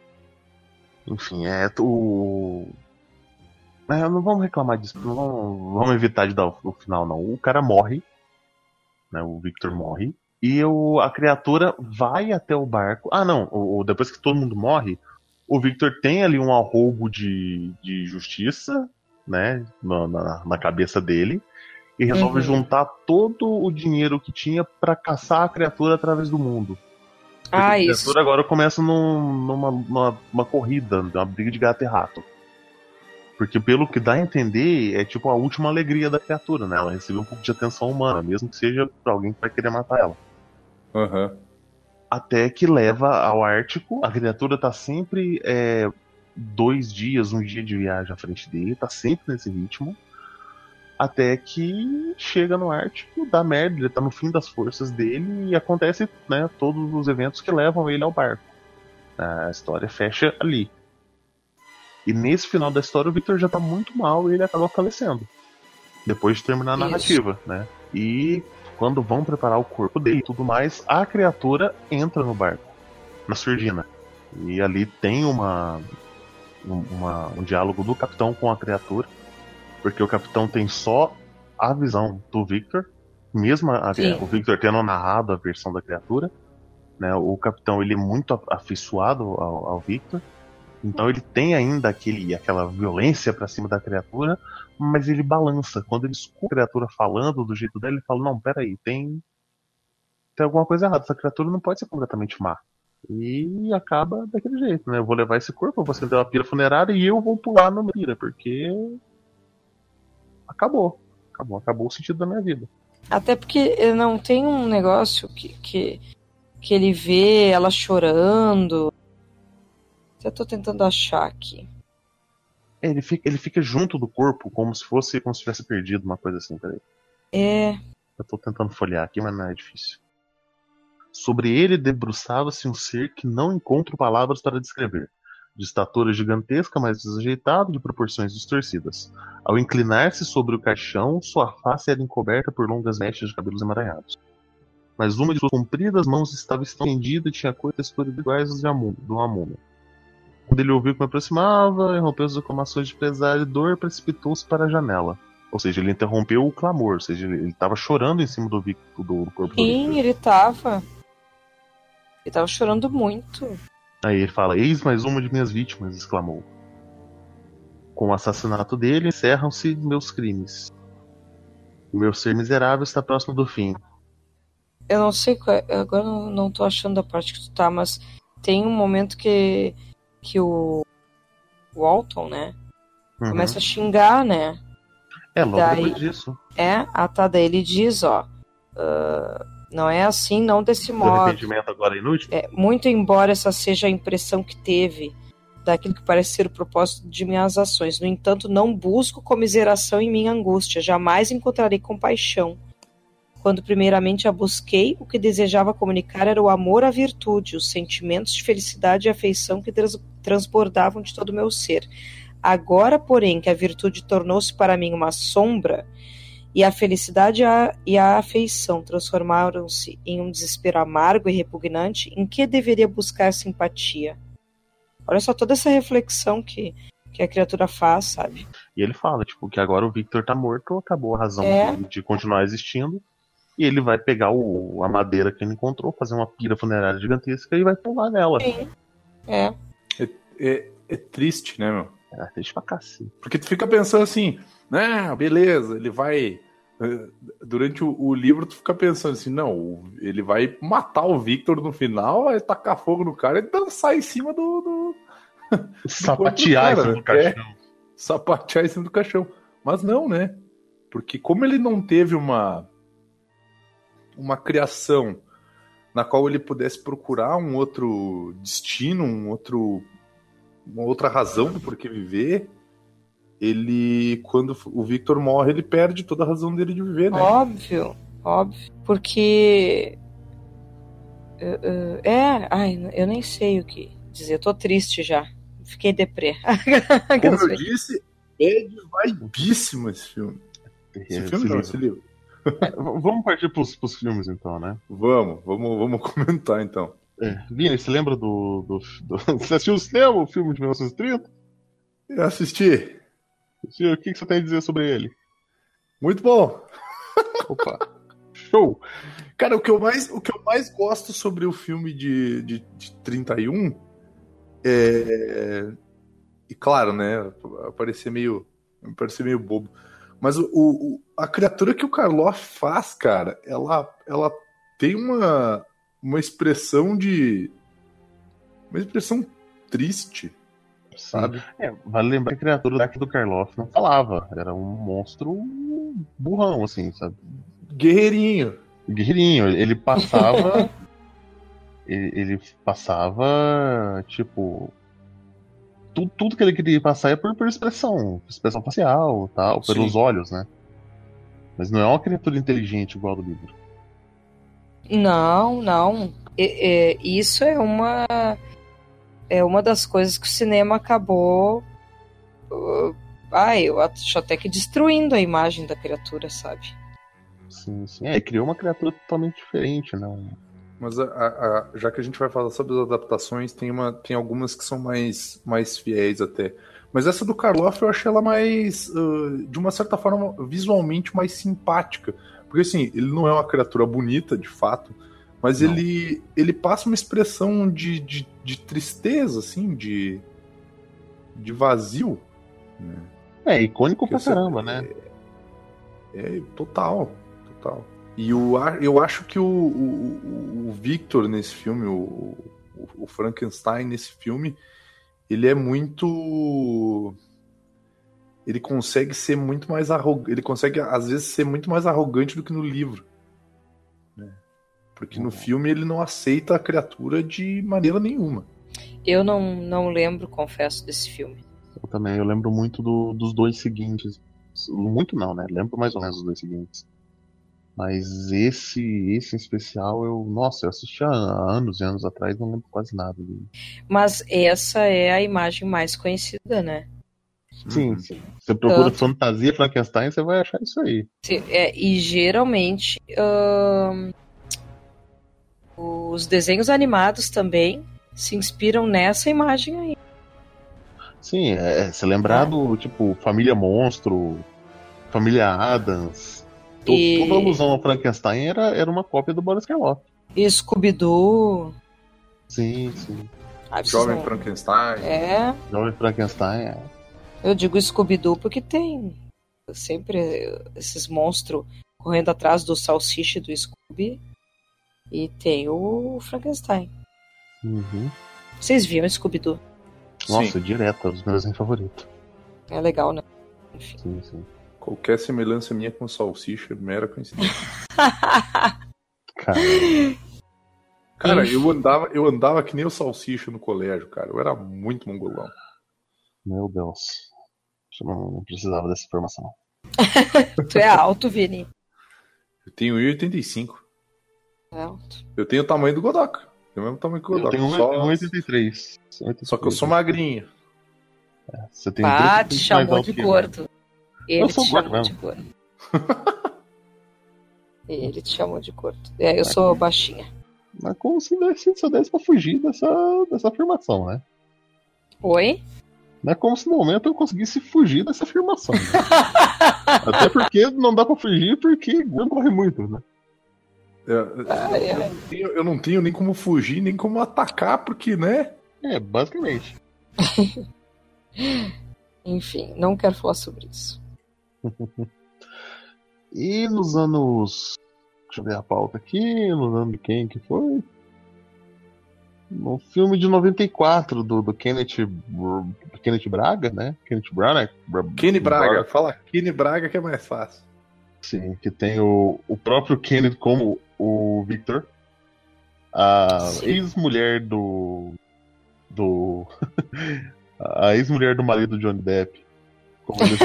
Enfim, é. O. É, não vamos reclamar disso, não vamos, vamos evitar de dar o, o final, não. O cara morre, né? O Victor morre. E o, a criatura vai até o barco. Ah, não. O, o- depois que todo mundo morre, o Victor tem ali um arrobo de, de justiça, né? Na, na, na cabeça dele. E resolve Uhum. juntar todo o dinheiro que tinha pra caçar a criatura através do mundo. Porque Ah, a isso. criatura agora começa num- numa, numa, uma corrida, uma briga de gato e rato. Porque pelo que dá a entender, é tipo a última alegria da criatura, né? Ela recebeu um pouco de atenção humana, mesmo que seja pra alguém que vai querer matar ela. Aham. Até que leva ao Ártico, a criatura tá sempre é, dois dias, um dia de viagem à frente dele, tá sempre nesse ritmo. Até que chega no Ártico, dá merda, ele tá no fim das forças dele e acontece, né, todos os eventos que levam ele ao barco. A história fecha ali. E nesse final da história o Victor já tá muito mal e ele acaba falecendo. Depois de terminar a Isso. narrativa, né? E quando vão preparar o corpo dele e tudo mais, a criatura entra no barco, na surdina. E ali tem uma, uma um diálogo do capitão com a criatura, porque o capitão tem só a visão do Victor, mesmo a, Sim. o Victor tendo narrado a versão da criatura, né? O capitão ele é muito afeiçoado ao, ao Victor. Então ele tem ainda aquele, aquela violência pra cima da criatura, mas ele balança. Quando ele escuta a criatura falando do jeito dela, ele fala, não, peraí, tem, tem alguma coisa errada. Essa criatura não pode ser completamente má. E acaba daquele jeito, né? Eu vou levar esse corpo, eu vou acender uma pira funerária e eu vou pular no pira, porque acabou. Acabou, acabou o sentido da minha vida. Até porque não tem um negócio que, que, que ele vê ela chorando. Até tô tentando achar aqui. É, ele fica, ele fica junto do corpo, como se fosse, como se tivesse perdido uma coisa assim, peraí. É. Eu tô tentando folhear aqui, mas não é difícil. Sobre ele debruçava-se um ser que não encontro palavras para descrever. De estatura gigantesca, mas desajeitado, de proporções distorcidas. Ao inclinar-se sobre o caixão, sua face era encoberta por longas mechas de cabelos emaranhados. Mas uma de suas compridas mãos estava estendida e tinha cor e textura iguais às de uma múmia. Quando ele ouviu que me aproximava, interrompeu as exclamações de pesar e dor e precipitou-se para a janela. Ou seja, ele interrompeu o clamor, ou seja, ele estava chorando em cima do, Victor, do, do corpo do Sim, Victor. ele tava. Ele tava chorando muito. Aí ele fala, eis mais uma de minhas vítimas, exclamou. Com o assassinato dele, encerram-se meus crimes. O meu ser miserável está próximo do fim. Eu não sei qual é, agora não, não tô achando a parte que tu tá, mas tem um momento que, que o Walton, né, Uhum. começa a xingar, né? É, logo Daí- depois disso. É, a Tada, ele diz, ó, ah, não é assim, não desse O modo. arrependimento agora é inútil? É, muito embora essa seja a impressão que teve daquilo que parece ser o propósito de minhas ações. No entanto, não busco comiseração em minha angústia. Jamais encontrarei compaixão. Quando primeiramente a busquei, o que desejava comunicar era o amor à virtude, os sentimentos de felicidade e afeição que trans- transbordavam de todo o meu ser. Agora, porém, que a virtude tornou-se para mim uma sombra, e a felicidade e a, e a afeição transformaram-se em um desespero amargo e repugnante, em que deveria buscar simpatia? Olha só toda essa reflexão que, que a criatura faz, sabe? E ele fala, tipo, que agora o Victor tá morto, acabou a razão É. de, de continuar existindo. E ele vai pegar o, a madeira que ele encontrou, fazer uma pira funerária gigantesca e vai pular nela. Sim. É. É, é, é triste, né, meu? É triste pra cacete. Porque tu fica pensando assim, né, beleza, ele vai... Durante o, o livro tu fica pensando assim, não, ele vai matar o Victor no final, vai tacar fogo no cara e dançar em cima do... do... Sapatear em cima do caixão. É, sapatear em cima do caixão. Mas não, né? Porque como ele não teve uma... uma criação na qual ele pudesse procurar um outro destino, um outro, uma outra razão do porquê viver, ele, quando o Victor morre, ele perde toda a razão dele de viver, né? Óbvio, óbvio. Porque... Uh, uh, é, ai, eu nem sei o que dizer, eu tô triste já. Fiquei deprê. Como eu disse, é de vibíssimo esse filme. Esse Esse filme não, livro. esse livro. É, v- vamos partir pros, pros filmes então, né? Vamos, vamos, vamos comentar então. É. Vini, você lembra do, do, do... Você assistiu o cinema, o filme de mil novecentos e trinta? Eu assisti. O que, que você tem a dizer sobre ele? Muito bom. Opa, show! Cara, o que eu mais, o que eu mais gosto sobre o filme de, de, de trinta e um é... E claro, né, parecer meio, parecer meio bobo, mas o, o, a criatura que o Karloff faz, cara, ela, ela tem uma, uma expressão de... Uma expressão triste, sabe? É, vale lembrar que a criatura daqui do Karloff não falava. Era um monstro burrão, assim, sabe? Guerreirinho. Guerreirinho. Ele passava... ele, ele passava, tipo... Tudo, tudo que ele queria passar é por, por expressão. Expressão facial, tal, pelos Sim. olhos, né? Mas não é uma criatura inteligente igual a do livro. Não, não. É, é, isso é uma é uma das coisas que o cinema acabou. Uh, ah, eu acho até que destruindo a imagem da criatura, sabe? Sim, sim. É, criou uma criatura totalmente diferente, né? Mas a, a, a, já que a gente vai falar sobre as adaptações, tem, uma, tem algumas que são mais, mais fiéis até. Mas essa do Karloff eu achei ela mais, uh, de uma certa forma, visualmente mais simpática. Porque assim, ele não é uma criatura bonita, de fato, mas ele, ele passa uma expressão de, de, de tristeza, assim, de, de vazio. Né? É, icônico Porque pra caramba, né? É, é total, total. E o, eu acho que o, o, o Victor nesse filme, o, o Frankenstein nesse filme, ele é muito... Ele consegue ser muito mais arrogante, ele consegue às vezes ser muito mais arrogante do que no livro. Né? Porque no filme ele não aceita a criatura de maneira nenhuma. Eu não, não lembro, confesso, desse filme. Eu também, eu lembro muito do, dos dois seguintes. Muito não, né? Lembro mais ou menos dos dois seguintes. Mas esse, esse em especial, eu, nossa, eu assisti há anos e anos atrás, não lembro quase nada dele. Mas essa é a imagem mais conhecida, né? Sim, Uhum. sim. Você procura Tanto- fantasia Frankenstein, você vai achar isso aí. Sim, é, e geralmente ahn, os desenhos animados também se inspiram nessa imagem aí. Sim, é, se lembrar do, tipo, Família Monstro, Família Adams, to- E- toda alusão ao Frankenstein era, era uma cópia do Boris Karloff. E Scooby-Doo. Sim, sim. Ah, vocês Jovem não- Frankenstein. É, Jovem Frankenstein, é. eu digo Scooby-Doo porque tem sempre esses monstros correndo atrás do Salsicha e do Scooby. E tem o Frankenstein. Uhum. Vocês viram Scooby-Doo? Nossa, direto, é um dos meus desenhos favoritos. É legal, né? Enfim. Sim, sim. Qualquer semelhança minha com salsicha, mera coincidência. Cara, Cara, Enfim. eu andava, eu andava que nem o salsicha no colégio, cara. Eu era muito mongolão. meu Deus. Eu não, não precisava dessa informação. Tu é alto, Vini. Eu tenho um e oitenta e cinco. Alto. Eu tenho o tamanho do Godoka. Tenho o mesmo tamanho que o Eu Godoka. tenho um Só... um oitenta e três. Só que eu sou magrinho. É, você tem Ah, dois te centímetros mais chamou alto de que eu. gordo. Ele Eu te sou gordo chamou de mesmo. gordo. Ele te chamou de gordo. É, eu sou baixinha. Mas como se desse, se eu desse pra fugir dessa, dessa afirmação, né? Oi? Não é como se no momento eu conseguisse fugir dessa afirmação. Né? Até porque não dá pra fugir porque não corre muito, né? Eu, Ai, eu, ai. não tenho, eu não tenho nem como fugir, nem como atacar, porque, né? É, basicamente. Enfim, não quero falar sobre isso. E nos anos. Deixa eu ver a pauta aqui. No ano de quem que foi? No filme de noventa e quatro do, do Kenneth, do Kenneth Braga, né? Kenneth Branagh. Bra- Kenny Braga. Braga. Fala Kenny Braga que é mais fácil. Sim, que tem o, o próprio Kenneth como o Victor. A Sim. ex-mulher do. Do. A ex-mulher do marido do Johnny Depp. Como ele...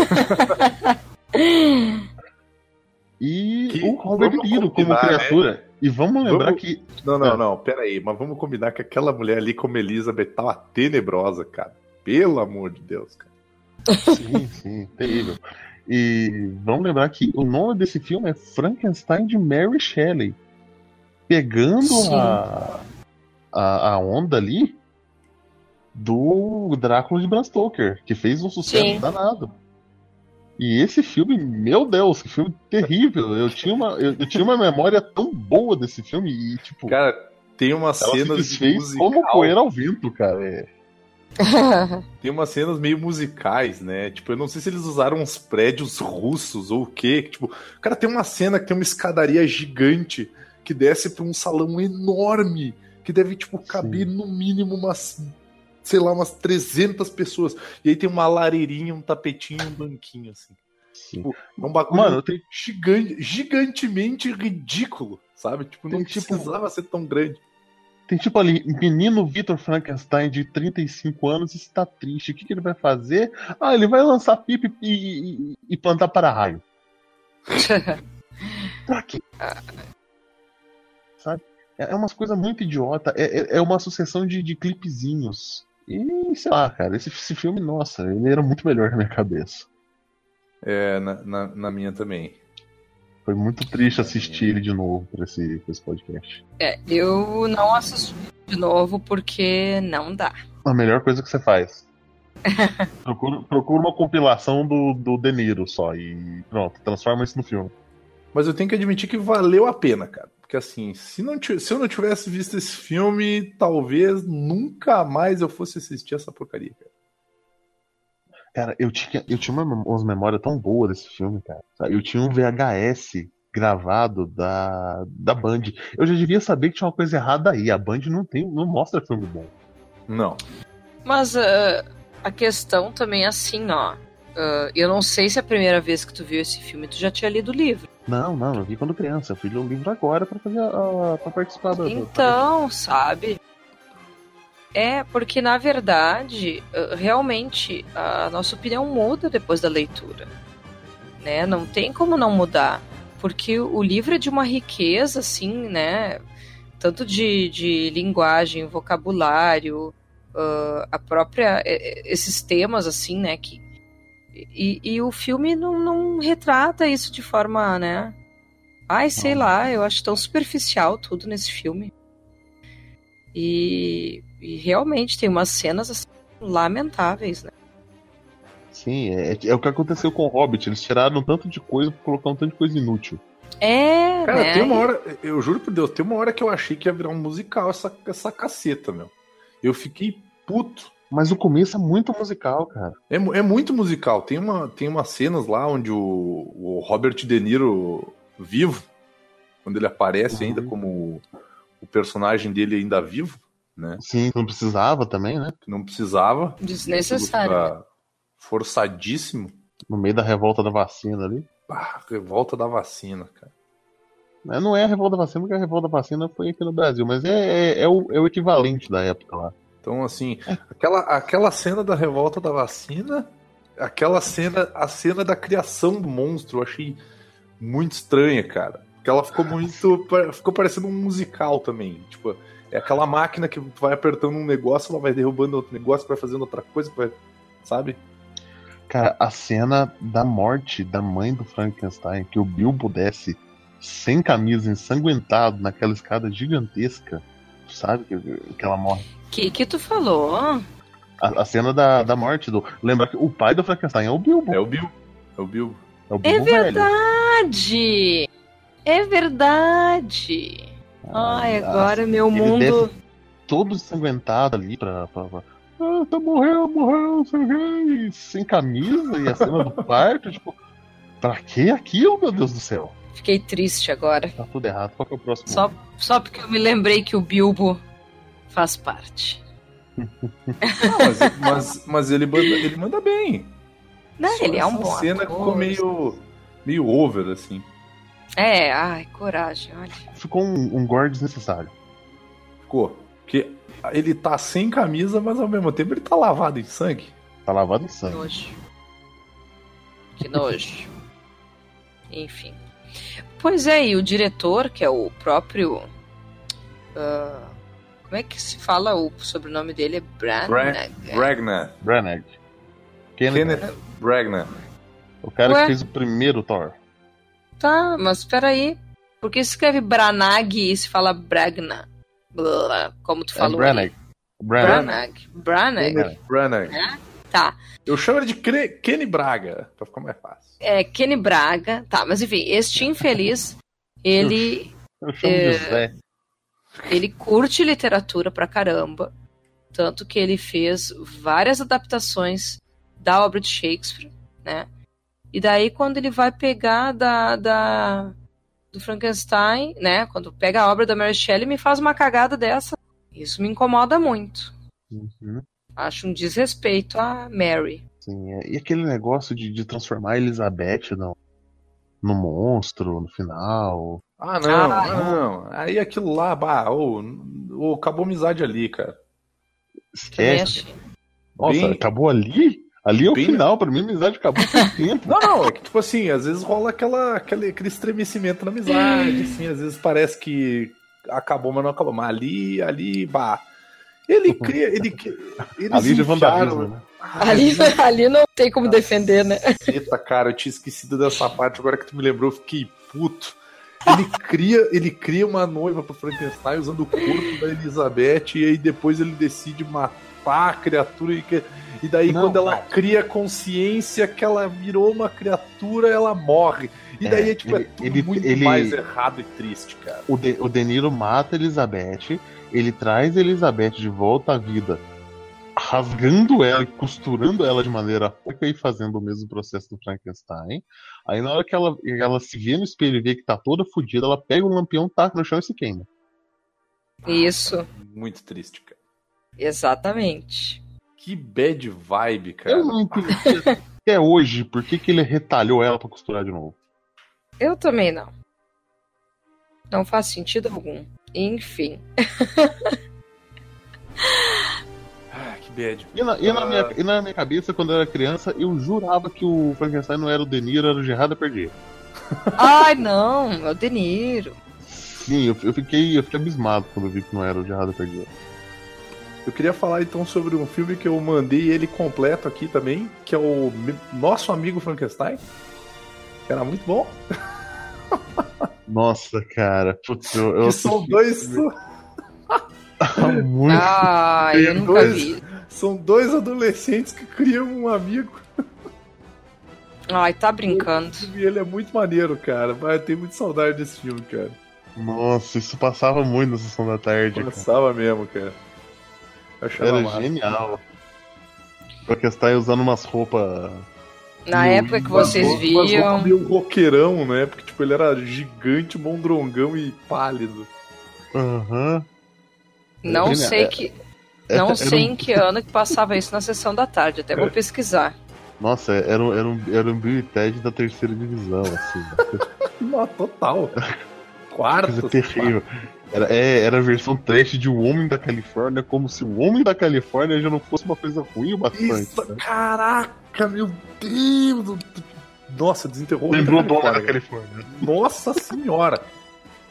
E Que o Robert vamos De Niro como combinar, criatura. E vamos lembrar Vamos- que. Não, não, É. não, pera aí. Mas vamos combinar que aquela mulher ali como Elizabeth tava tenebrosa, cara. Pelo amor de Deus, cara. Sim, sim, terrível. E vamos lembrar que o nome desse filme é Frankenstein de Mary Shelley. Pegando Sim. a, a, a onda ali do Drácula de Bram Stoker, que fez um sucesso Sim. danado. E esse filme, meu Deus, que filme terrível. Eu tinha uma, eu, eu tinha uma memória tão boa desse filme e, tipo, Cara, tem umas ela se cenas de desfez musical. como poeira ao vento, cara. É. Tem umas cenas meio musicais, né? Tipo, eu não sei se eles usaram uns prédios russos ou o quê. Tipo, cara, tem uma cena que tem uma escadaria gigante que desce pra um salão enorme que deve, tipo, caber no mínimo umas, sei lá, umas trezentas pessoas. E aí tem uma lareirinha, um tapetinho, um banquinho, assim. Sim. Tipo, é um bagulho Mano, tem, gigante, gigantemente ridículo, sabe? Tipo, não Tem, tipo, precisava ser tão grande. tem tipo ali, menino Victor Frankenstein de trinta e cinco anos está triste. O que, que ele vai fazer? Ah, ele vai lançar pipa e, e, e plantar para-raio. Pra quê? Sabe? É, é umas coisas muito idiota. É, é, é uma sucessão de, de clipezinhos. E sei lá, cara, esse, esse filme, nossa, ele era muito melhor na minha cabeça. É, na, na, na minha também. Foi muito triste assistir ele de novo pra esse, pra esse podcast. É, eu não assisti de novo porque não dá. A melhor coisa que você faz. procura, procura uma compilação do, do De Niro só e pronto, transforma isso no filme. Mas eu tenho que admitir que valeu a pena, cara. Porque assim, se, não, t- se eu não tivesse visto esse filme, talvez nunca mais eu fosse assistir essa porcaria, cara. Cara, eu tinha, eu tinha uma, umas memórias tão boas desse filme, cara. Eu tinha um V H S gravado da, da Band. Eu já devia saber que tinha uma coisa errada aí. A Band não tem, não mostra filme bom. Não. Mas uh, a questão também é assim, ó. Uh, eu não sei se a primeira vez que tu viu esse filme tu já tinha lido o livro. Não, não, eu vi quando criança. Eu fui ler o livro agora pra fazer a, a, pra participar da. Então, sabe? É, porque na verdade, uh, realmente, a nossa opinião muda depois da leitura. Né? Não tem como não mudar. Porque o livro é de uma riqueza, assim, né? Tanto de, de linguagem, vocabulário, uh, a própria. Esses temas, assim, né? Que, e, e o filme não, não retrata isso de forma, né? Ai, sei Não. lá, eu acho tão superficial tudo nesse filme. E, e realmente tem umas cenas assim, lamentáveis, né? Sim, é, é o que aconteceu com o Hobbit. Eles tiraram tanto de coisa pra colocar um tanto de coisa inútil. É, Cara, né? tem uma hora, eu juro por Deus, tem uma hora que eu achei que ia virar um musical essa, essa caceta, meu. Eu fiquei puto. Mas o começo é muito musical, cara. É, mu- é muito musical. Tem, uma, tem umas cenas lá onde o, o Robert De Niro vivo, quando ele aparece Uhum. ainda como o personagem dele ainda vivo, né? Sim, não precisava também, né? Que não precisava. Desnecessário. Aquilo né? fica forçadíssimo. No meio da revolta da vacina ali. Ah, revolta da vacina, cara. Mas não é a revolta da vacina, porque a revolta da vacina foi aqui no Brasil, mas é, é, é o, é o equivalente da época lá. Então, assim, aquela, aquela cena da revolta da vacina, aquela cena, a cena da criação do monstro, eu achei muito estranha, cara. Porque ela ficou muito. Ficou parecendo um musical também. Tipo, é aquela máquina que vai apertando um negócio, ela vai derrubando outro negócio, vai fazendo outra coisa, vai, sabe? Cara, a cena da morte da mãe do Frankenstein, que o Bilbo desce sem camisa, ensanguentado, naquela escada gigantesca, sabe? Que, que ela morre. Que que tu falou? A, a cena da, da morte do. Lembra que o pai do Frankenstein é o Bilbo. É o Bilbo. É o Bilbo. É, o Bilbo É verdade! Velho. É verdade! Ah, Ai, agora meu ele mundo. desce todo ensanguentado ali pra. pra, pra... Ah, tá morrendo, morreu, sem, sem camisa, e a cena do parto, tipo. Pra que aquilo, meu Deus do céu? Fiquei triste agora. Tá tudo errado. Qual que é o próximo? Só, só porque eu me lembrei que o Bilbo faz parte. Não, mas, mas, mas ele, manda, ele manda bem. Não, Só ele é um essa bom cena ator. ficou meio, meio over, assim. É, ai, coragem, olha. Ficou um, um gore desnecessário. Ficou. Porque ele tá sem camisa, mas ao mesmo tempo ele tá lavado em sangue. Tá lavado em Que sangue. nojo. Que nojo. Enfim. Pois é, e o diretor, que é o próprio. Uh, como é que se fala o sobrenome dele? É Branagh. Branagh. Branagh. Kenneth, Kenneth Branagh. o cara Ué? que fez o primeiro Thor. Tá, mas peraí. Por que se escreve Branagh e se fala Bragna? Blá, como tu É falou Branagh. aí. Branagh. Branagh. Branagh. Kenneth Branagh. É? Tá. Eu chamo ele de Cre- Kenny Braga, pra ficar mais fácil. É, Kenny Braga. Tá, mas enfim, este infeliz, ele, Eu chamo É. de Zé. ele curte literatura pra caramba. Tanto que ele fez várias adaptações da obra de Shakespeare, né? E daí, quando ele vai pegar da, da, do Frankenstein, né? Quando pega a obra da Mary Shelley, me faz uma cagada dessa. Isso me incomoda muito. Uhum. Acho um desrespeito a Mary. Sim, é. E aquele negócio de, de transformar a Elizabeth no, no monstro no final. Ah, não, Ah, não. Aí aquilo lá, bah, ô, ô, acabou a amizade ali, cara. Também Esquece. achei. Nossa, Bem- acabou ali? Ali é o Bem- final, pra mim a amizade acabou faz tempo. Não, não, é que tipo assim, às vezes rola aquela, aquele, aquele estremecimento na amizade, assim, às vezes parece que acabou, mas não acabou. Mas ali, ali, bah. Ele cria, ele eles Ali de enfiaram- vandalismo, né? Ah, Ali, ali não tem como defender, né? Eita, cara, eu tinha esquecido dessa parte, agora que tu me lembrou, eu fiquei puto. Ele cria, ele cria uma noiva pro Frankenstein usando o corpo da Elizabeth e aí depois ele decide matar a criatura e, que- e daí Não, quando ela cara. cria consciência que ela virou uma criatura, ela morre. E É, daí é, tipo, ele- é tudo ele- muito ele- mais errado e triste, cara. O, de, o De Niro mata a Elizabeth, ele traz a Elizabeth de volta à vida, rasgando ela e costurando ela de maneira fofa e fazendo o mesmo processo do Frankenstein. Aí na hora que ela, ela se vê no espelho e vê que tá toda fodida, ela pega um lampião, taca no chão e se queima. Isso, Muito triste, cara. exatamente. Que bad vibe, cara. Eu não entendi até hoje por que, que ele retalhou ela pra costurar de novo. Eu também não. Não faz sentido algum. Enfim. Ah, que bad. E na, e na Ah. minha, e na minha cabeça, quando eu era criança, eu jurava que o Frankenstein não era o De Niro, era o Gerard Depardieu. Ai, não, é o De Niro. Sim, eu, eu, fiquei, eu fiquei abismado quando eu vi que não era o Gerard Depardieu. Eu queria falar então sobre um filme que eu mandei ele completo aqui também, que é o Me- Nosso Amigo Frankenstein, que era muito bom. Nossa, cara. Putz, eu, eu que são assisti dois, esse filme há muito. Ah, Tem eu nunca dois- vi. são dois adolescentes que criam um amigo. Ai, tá brincando. E ele é muito maneiro, cara. Mas eu tenho muita saudade desse filme, cara. Nossa, isso passava muito na sessão da tarde. Cara. Passava mesmo, cara. Eu achava Era massa. genial. Frankenstein usando umas roupas. Na E o- época que umas vocês roupas- umas viam. roupas meio roqueirão, né? Porque tipo, ele era gigante, mondrongão e pálido. Aham. Não Genial. sei É- que. é- Não era sei um- em que ano que passava isso na sessão da tarde. Até vou pesquisar. Nossa, era, um- era, um, era um Bill e Ted da terceira divisão, assim. Não, total. Quarto. Coisa terrível. Era, é, era a versão trash de O Homem da Califórnia, como se o Homem da Califórnia já não fosse uma coisa ruim o bastante. Isso, né? caraca, meu Deus! Nossa, desenterrou Lembrou o muita Dono da Califórnia. Califórnia. Nossa senhora!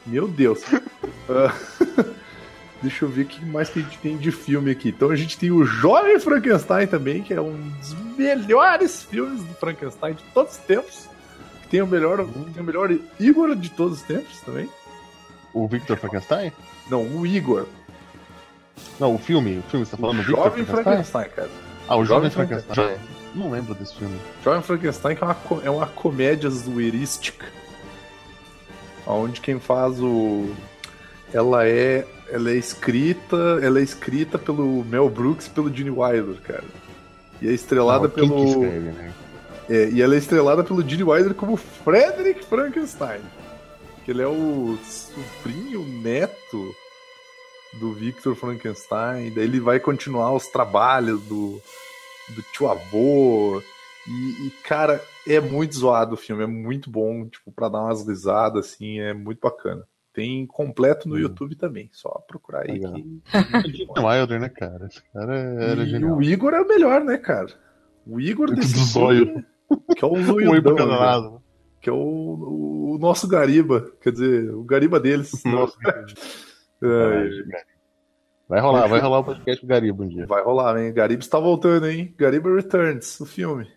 Meu Deus. uh, deixa eu ver o que mais que a gente tem de filme aqui. Então a gente tem o Jovem Frankenstein também, que é um dos melhores filmes do Frankenstein de todos os tempos. Tem o melhor, tem o melhor Igor de todos os tempos também. O Victor Frankenstein? Não, o Igor. Não, o filme. O filme, você tá falando o do Victor Jovem Frankenstein? Frankenstein, cara. Ah, o Jovem, Jovem Frankenstein. Frankenstein. Não lembro desse filme. Jovem Frankenstein que é uma, é uma comédia zoeirística. Onde quem faz o... Ela é, ela é escrita, ela é escrita pelo Mel Brooks e pelo Gene Wilder, cara. E é estrelada Não, quem pelo... que escreve, né? É, e ela é estrelada pelo Gene Wilder como Frederick Frankenstein. Que ele é o sobrinho neto do Victor Frankenstein. Daí ele vai continuar os trabalhos do, do tio avô. E, e, cara, é muito zoado o filme. É muito bom, tipo, pra dar umas risadas, assim. É muito bacana. Tem completo no hum. YouTube também. Só procurar aí. Legal. Que... Gene Wilder, né, cara? Esse cara era e genial. o Igor é o melhor, né, cara? O Igor desse do zóio. Que é o zoiudão, né? Que é o, o, o nosso Gariba. Quer dizer, o Gariba deles. Nossa, é, vai rolar, vai rolar o podcast do Gariba um dia. Vai rolar, hein? Gariba está voltando, hein? Gariba Returns, o filme.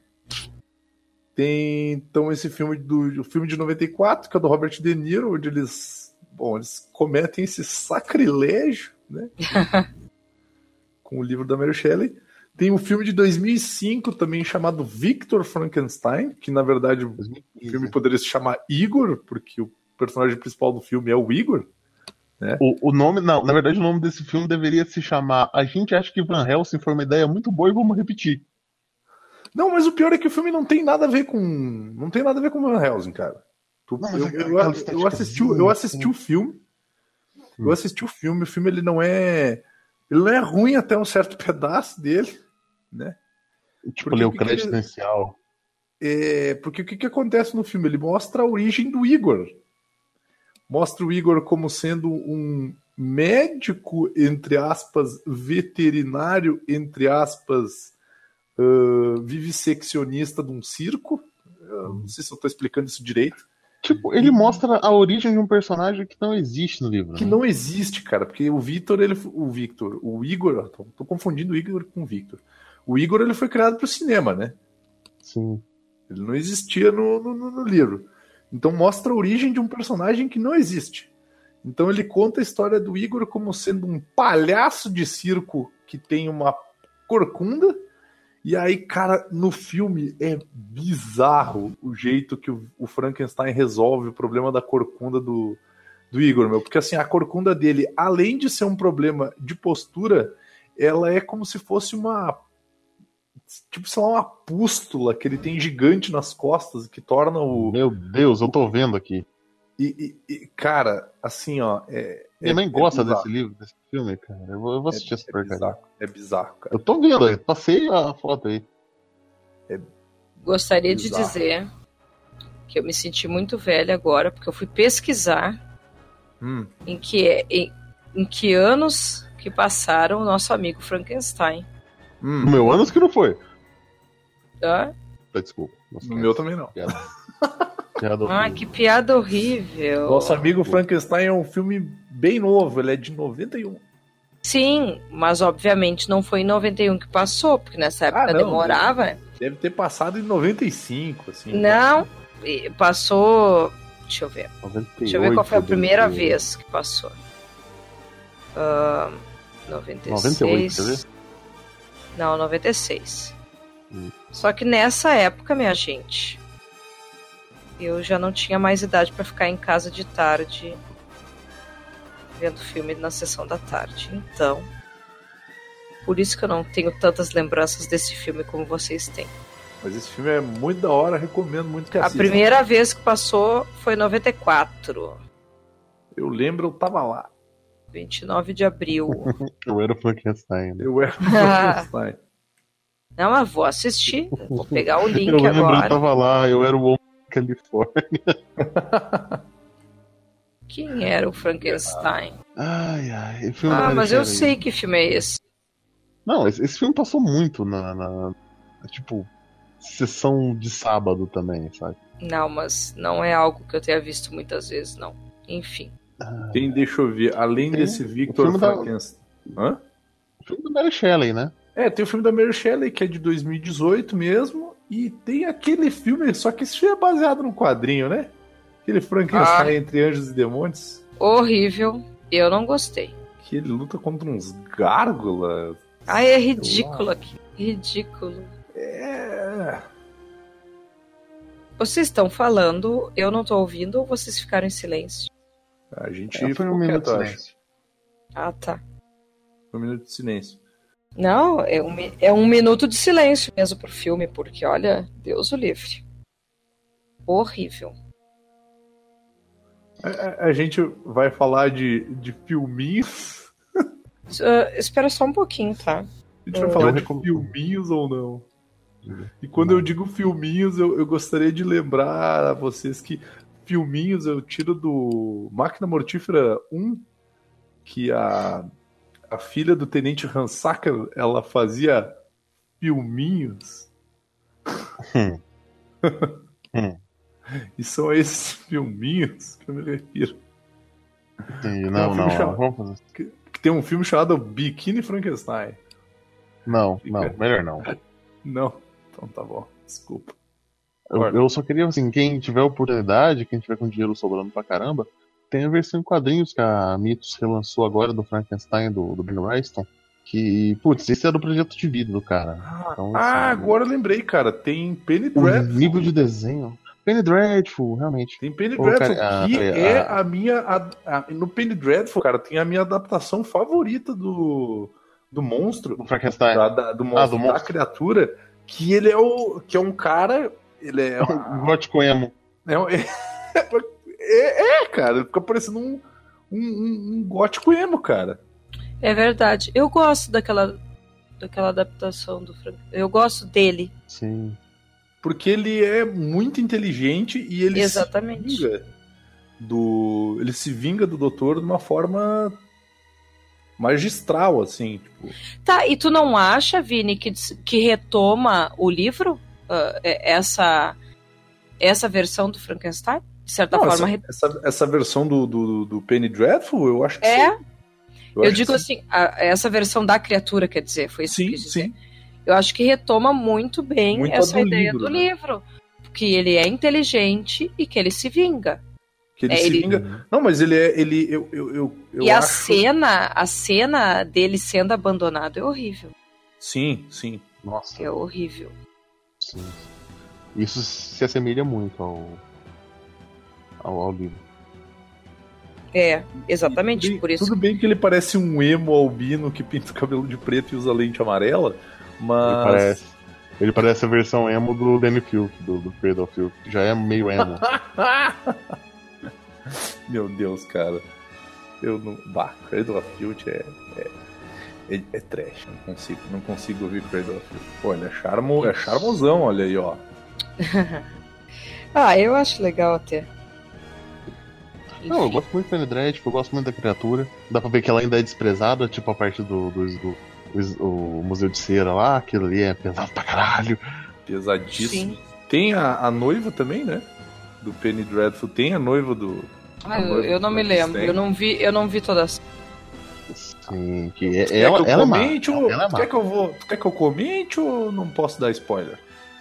Tem, então, esse filme do o filme de noventa e quatro, que é do Robert De Niro, onde eles, bom, eles cometem esse sacrilégio, né? Com o livro da Mary Shelley. Tem um filme de dois mil e cinco também chamado Victor Frankenstein, que na verdade o filme poderia se chamar Igor, porque o personagem principal do filme é o Igor. Né? O, o nome, não, na verdade o nome desse filme deveria se chamar A gente acha que Van Helsing foi uma ideia muito boa e vamos repetir. Não, mas o pior é que o filme não tem nada a ver com. Não tem nada a ver com Van Helsing, cara. Tu, não, eu, eu, eu, eu assisti, eu assisti o filme. Hum. Eu assisti o filme, o filme ele não é. Ele não é ruim até um certo pedaço dele, né? Tipo, ler o crédito ele... inicial. É, porque o que, que acontece no filme? Ele mostra a origem do Igor. Mostra o Igor como sendo um médico, entre aspas, veterinário, entre aspas, uh, vivisseccionista de um circo. Eu não sei se eu estou explicando isso direito. Tipo, ele mostra a origem de um personagem que não existe no livro. Que né? não existe, cara, porque o Victor, ele, o Victor, o Igor, tô, tô confundindo o Igor com o Victor. O Igor, ele foi criado para o cinema, né? Sim. Ele não existia no, no, no livro. Então mostra a origem de um personagem que não existe. Então ele conta a história do Igor como sendo um palhaço de circo que tem uma corcunda. E aí, cara, no filme é bizarro o jeito que o, o Frankenstein resolve o problema da corcunda do, do Igor, meu. Porque assim, a corcunda dele, além de ser um problema de postura, ela é como se fosse uma... tipo, sei lá, uma pústula que ele tem gigante nas costas, que torna o... Meu Deus, eu tô vendo aqui. E, e, e cara, assim, ó... É, Ele é, nem gosta é desse livro, desse filme, cara. Eu vou, eu vou assistir é, essa é porcaria. bizarro, é bizarro, cara. Eu tô vendo aí, passei a foto aí. É Gostaria bizarro. de dizer que eu me senti muito velha agora, porque eu fui pesquisar hum. em, que, em, em que anos que passaram o nosso amigo Frankenstein. Hum. No meu anos que não foi. Tá? Desculpa. Nossa, no meu também não. Piada. Piada ah, que piada horrível. Nosso amigo Frankenstein é um filme bem novo, ele é de noventa e um. Sim, mas obviamente não foi em noventa e um que passou, porque nessa época ah, não, demorava. Deve, deve ter passado em noventa e cinco, assim. Não, passou... Deixa eu ver. noventa e oito, Deixa eu ver qual foi a primeira noventa e oito. vez que passou. Uh, noventa e seis. noventa e oito, quer ver? Não, noventa e seis. Hum. Só que nessa época, minha gente, eu já não tinha mais idade pra ficar em casa de tarde vendo filme na sessão da tarde. Então, por isso que eu não tenho tantas lembranças desse filme como vocês têm. Mas esse filme é muito da hora, recomendo muito que assistam. A primeira vez que passou foi em noventa e quatro. Eu lembro, eu tava lá. vinte e nove de abril. Eu era o Frankenstein. Né? Eu era o Frankenstein. Não, mas vou assistir. Vou pegar o link eu lembro, agora. Eu tava lá, eu era o homem da Califórnia. Quem era o Frankenstein? Ai, ai. Filme ah, mas eu sei que filme é esse. Não, esse, esse filme passou muito na, na, tipo, sessão de sábado também, sabe? Não, mas não é algo que eu tenha visto muitas vezes, não. Enfim. Tem, deixa eu ver, além Tem desse o Victor filme da- Frankenstein. Hã? O filme do Mary Shelley, né? É, tem o filme da Mary Shelley, que é de dois mil e dezoito mesmo, e tem aquele filme, só que esse filme é baseado num quadrinho, né? Aquele Frankenstein Ah. entre anjos e demônios, Horrível. Eu não gostei. que ele luta contra uns gárgulas. Ai, é ridículo aqui. Ridículo. É... Vocês estão falando, eu não tô ouvindo, ou vocês ficaram em silêncio? A gente É, foi um ficou minuto quieto, de acho. silêncio. Ah, tá. Um minuto de silêncio. Não, é um, mi- é um minuto de silêncio mesmo pro filme, porque, olha, Deus o livre. Horrível. A, a- a gente vai falar de, de filminhos. Uh, espera só um pouquinho, tá? A gente vai Eu falar de recom- filminhos ou não? E quando eu digo filminhos, eu, eu gostaria de lembrar a vocês que filminhos eu tiro do Máquina Mortífera um, que a, a filha do Tenente Hansacker, ela fazia filminhos. Hum. Hum. E são esses filminhos que eu me refiro. Entendi. um Não, filme não, chamado- não. Vamos fazer. Que, que tem um filme chamado Biquíni Frankenstein. Não, não, melhor não. Não, então tá bom, desculpa. Eu, eu só queria, assim, quem tiver oportunidade, quem tiver com dinheiro sobrando pra caramba, tem a versão em quadrinhos que a Mythos relançou agora do Frankenstein, do, do Ben Wrightson, que, putz, esse é do projeto de vida do cara. Então, Ah, assim, agora eu lembrei, cara. Tem Penny o Dreadful. nível de desenho. Penny Dreadful, realmente. Tem Penny Ô, Dreadful, cara, que a- é a- a minha. a- a- no Penny Dreadful, cara, tem a minha adaptação favorita do, do monstro. Do Frankenstein. Da, da- do monstro, Ah, do da monstro. criatura. Que ele é o. Que é um cara. Ele é. Um gótico emo. É, um- é, é, é, cara, fica parecendo um, um, um, um gótico emo, cara. É verdade. Eu gosto daquela, daquela adaptação do Frank. Eu gosto dele. Sim. Porque ele é muito inteligente e ele Exatamente. se vinga do. Ele se vinga do doutor de uma forma magistral, assim, tipo. Tá, e tu não acha, Vini, que, que retoma o livro? Uh, essa, essa versão do Frankenstein? De certa Não, forma. essa, essa, essa versão do, do, do Penny Dreadful, eu acho que É? sim. Eu, acho digo que sim. assim, a- essa versão da criatura, quer dizer, foi isso que eu Sim, quis dizer. sim. Eu acho que retoma muito bem Muito a essa do ideia livro, do né? livro. Que ele é inteligente e que ele se vinga. Que ele É, se ele- vinga. Não, mas ele é. Ele, eu, eu, eu, eu e a acho... cena, a cena dele sendo abandonado é horrível. Sim, sim. Nossa. É horrível. Sim. Isso se assemelha muito ao, ao, ao livro. É, exatamente, Tudo bem- por isso. Tudo bem que ele parece um emo albino que pinta o cabelo de preto e usa lente amarela, mas. Ele parece, ele parece a versão emo do Danny Field, do, do Cradle of Filth, que já é meio emo. Meu Deus, cara. Eu não. Bah, Cradle of Filth é, é, é, é trash. Não consigo, não consigo ouvir Cradle of Filth. Pô, ele é, charmo, é charmosão, olha aí, ó. Ah, eu acho legal até. Não, eu Enfim. gosto muito do Penny Dreadful, eu gosto muito da criatura. Dá pra ver que ela ainda é desprezada, tipo a parte do, do, do, do- o Museu de Cera lá, aquilo ali é pesado pra caralho. Pesadíssimo. Sim. Tem a, a noiva também, né? Do Penny Dreadful. Tem a noiva do. Ah, a eu, noiva eu do não me Frankenstein. lembro. Eu não vi, eu não vi todas. Sim, que é, Quer ela, que eu ela é má. comente ou. Ela é tu má. quer que eu vou. Tu quer que eu comente ou não posso dar spoiler?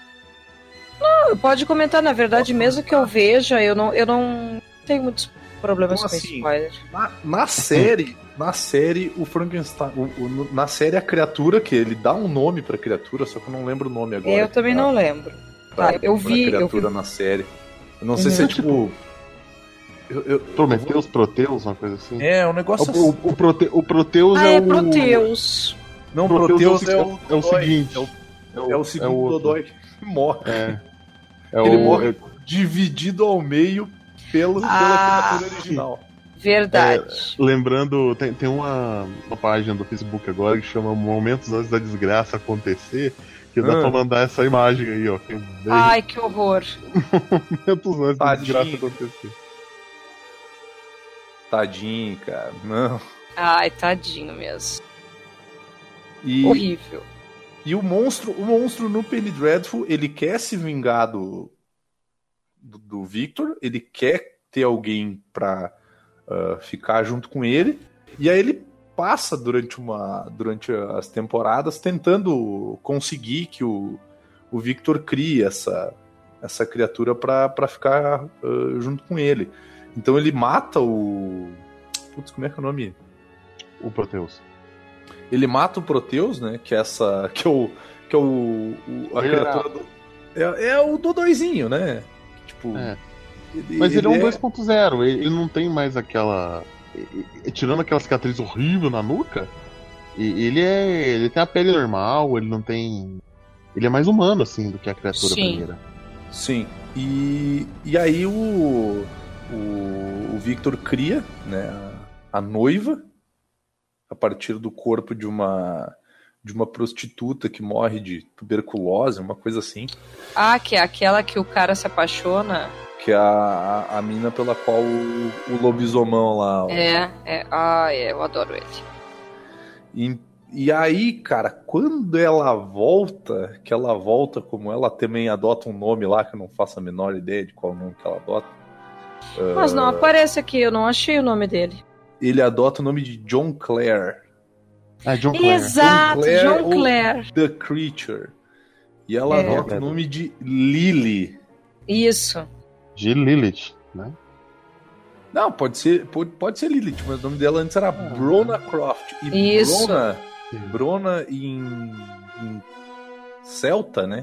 Pode comentar, na verdade, mesmo que eu veja, eu não, eu não tenho muitos problemas Como com assim? spoiler. Na, na série, na série, o Frankenstein. O, o- na série, a criatura, que ele dá um nome pra criatura, só que eu não lembro o nome agora. Eu também pra- não lembro. pra- Tá, eu pra vi, eu criatura vi. na série. Eu não sei Uhum. se é tipo. Eu, eu, Prometeus, Proteus, uma coisa assim. É, um negócio O, o, o, Prote, o Proteus Ah, é, é o. Proteus. Não, Proteus Proteus é é o- o, é o Dodói. seguinte. É o, é o segundo outro. Dodói que morre. É. É Ele o. morre é- dividido ao meio pelo, Ah. pela criatura original. Verdade. Lembrando, tem, tem uma, uma página do Facebook agora que chama Momentos Antes da Desgraça Acontecer, que dá Ah. pra mandar essa imagem aí, ó. Que é bem Ai, que horror. Momentos Antes da Tadinho. Desgraça Acontecer. Tadinho, cara. Não. Ai, tadinho mesmo. E, Horrível. e o monstro, o monstro no Penny Dreadful, ele quer se vingar do, do, do Victor, ele quer ter alguém pra uh, ficar junto com ele. E aí ele passa durante, uma, durante as temporadas tentando conseguir que o, o Victor crie essa, essa criatura para ficar uh, junto com ele. Então ele mata o... Putz, como é que é o nome? O Proteus. Ele mata o Proteus, né? Que é essa... Que é o... Que é o... o a criatura do... É, é o Dodóizinho, né? Tipo... É. Ele, Mas ele, ele é um é... dois ponto zero. Ele, ele não tem mais aquela... Tirando aquela cicatriz horrível na nuca, ele é. Ele tem a pele normal, ele não tem. Ele é mais humano, assim, do que a criatura Sim. primeira. Sim. E, e aí o, o, o Victor cria, né, a, a noiva a partir do corpo de uma de uma prostituta que morre de tuberculose, uma coisa assim. Ah, que é aquela que o cara se apaixona. Que é a, a, a mina pela qual o, o lobisomão lá... Ó. É, é. Ah, é, eu adoro ele. E, e aí, cara, quando ela volta, que ela volta como ela também adota um nome lá, que eu não faço a menor ideia de qual nome que ela adota. Mas uh, não aparece aqui, eu não achei o nome dele. Ele adota o nome de John Clare. Ah, John Clare. Exato, Clare John ou Clare. The Creature. E ela É. adota o nome de Lily. Isso. De Lilith, né? Não, pode ser, pode, pode ser Lilith, mas o nome dela antes era Brona Croft. E Isso. Brona, Brona em, em celta, né?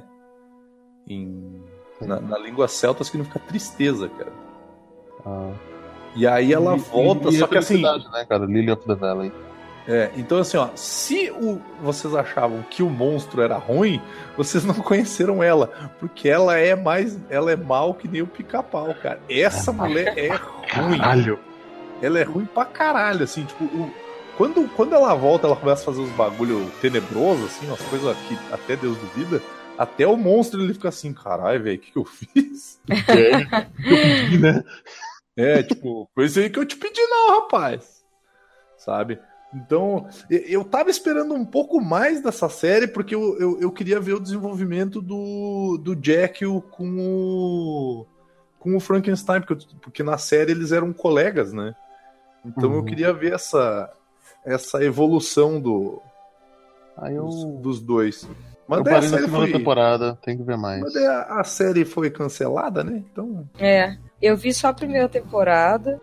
Em, na, na língua celta significa tristeza, cara. Ah. E aí ela E- volta, e, e só a que assim... felicidade, né, cara? Lily of the Valley. É, então assim, ó, se o, vocês achavam que o monstro era ruim, vocês não conheceram ela, porque ela é mais, ela é mal que nem o Pica-Pau, cara. Essa mulher é ruim. Caralho. Ela é ruim pra caralho, assim, tipo, o, quando, quando ela volta, ela começa a fazer uns bagulho tenebroso, assim, umas coisas que até Deus duvida, até o monstro ele fica assim, caralho, velho, o que, que eu fiz? É, que eu pedi, né? É, tipo, foi isso aí que eu te pedi não, rapaz. Sabe? Então, eu tava esperando um pouco mais dessa série, porque eu, eu, eu queria ver o desenvolvimento do, do Jekyll com o, com o Frankenstein, porque, porque na série eles eram colegas, né? Então Uhum. eu queria ver essa, essa evolução do, Aí eu, dos, dos dois. Mas eu daí a parei na série segunda foi, temporada, tem que ver mais. mas daí a, a série foi cancelada, né? Então, É, eu vi só a primeira temporada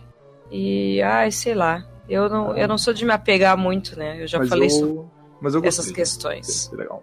e, ai, sei lá, eu não, eu não sou de me apegar muito, né? Eu já mas falei eu, sobre mas eu essas gostei. questões. Foi legal.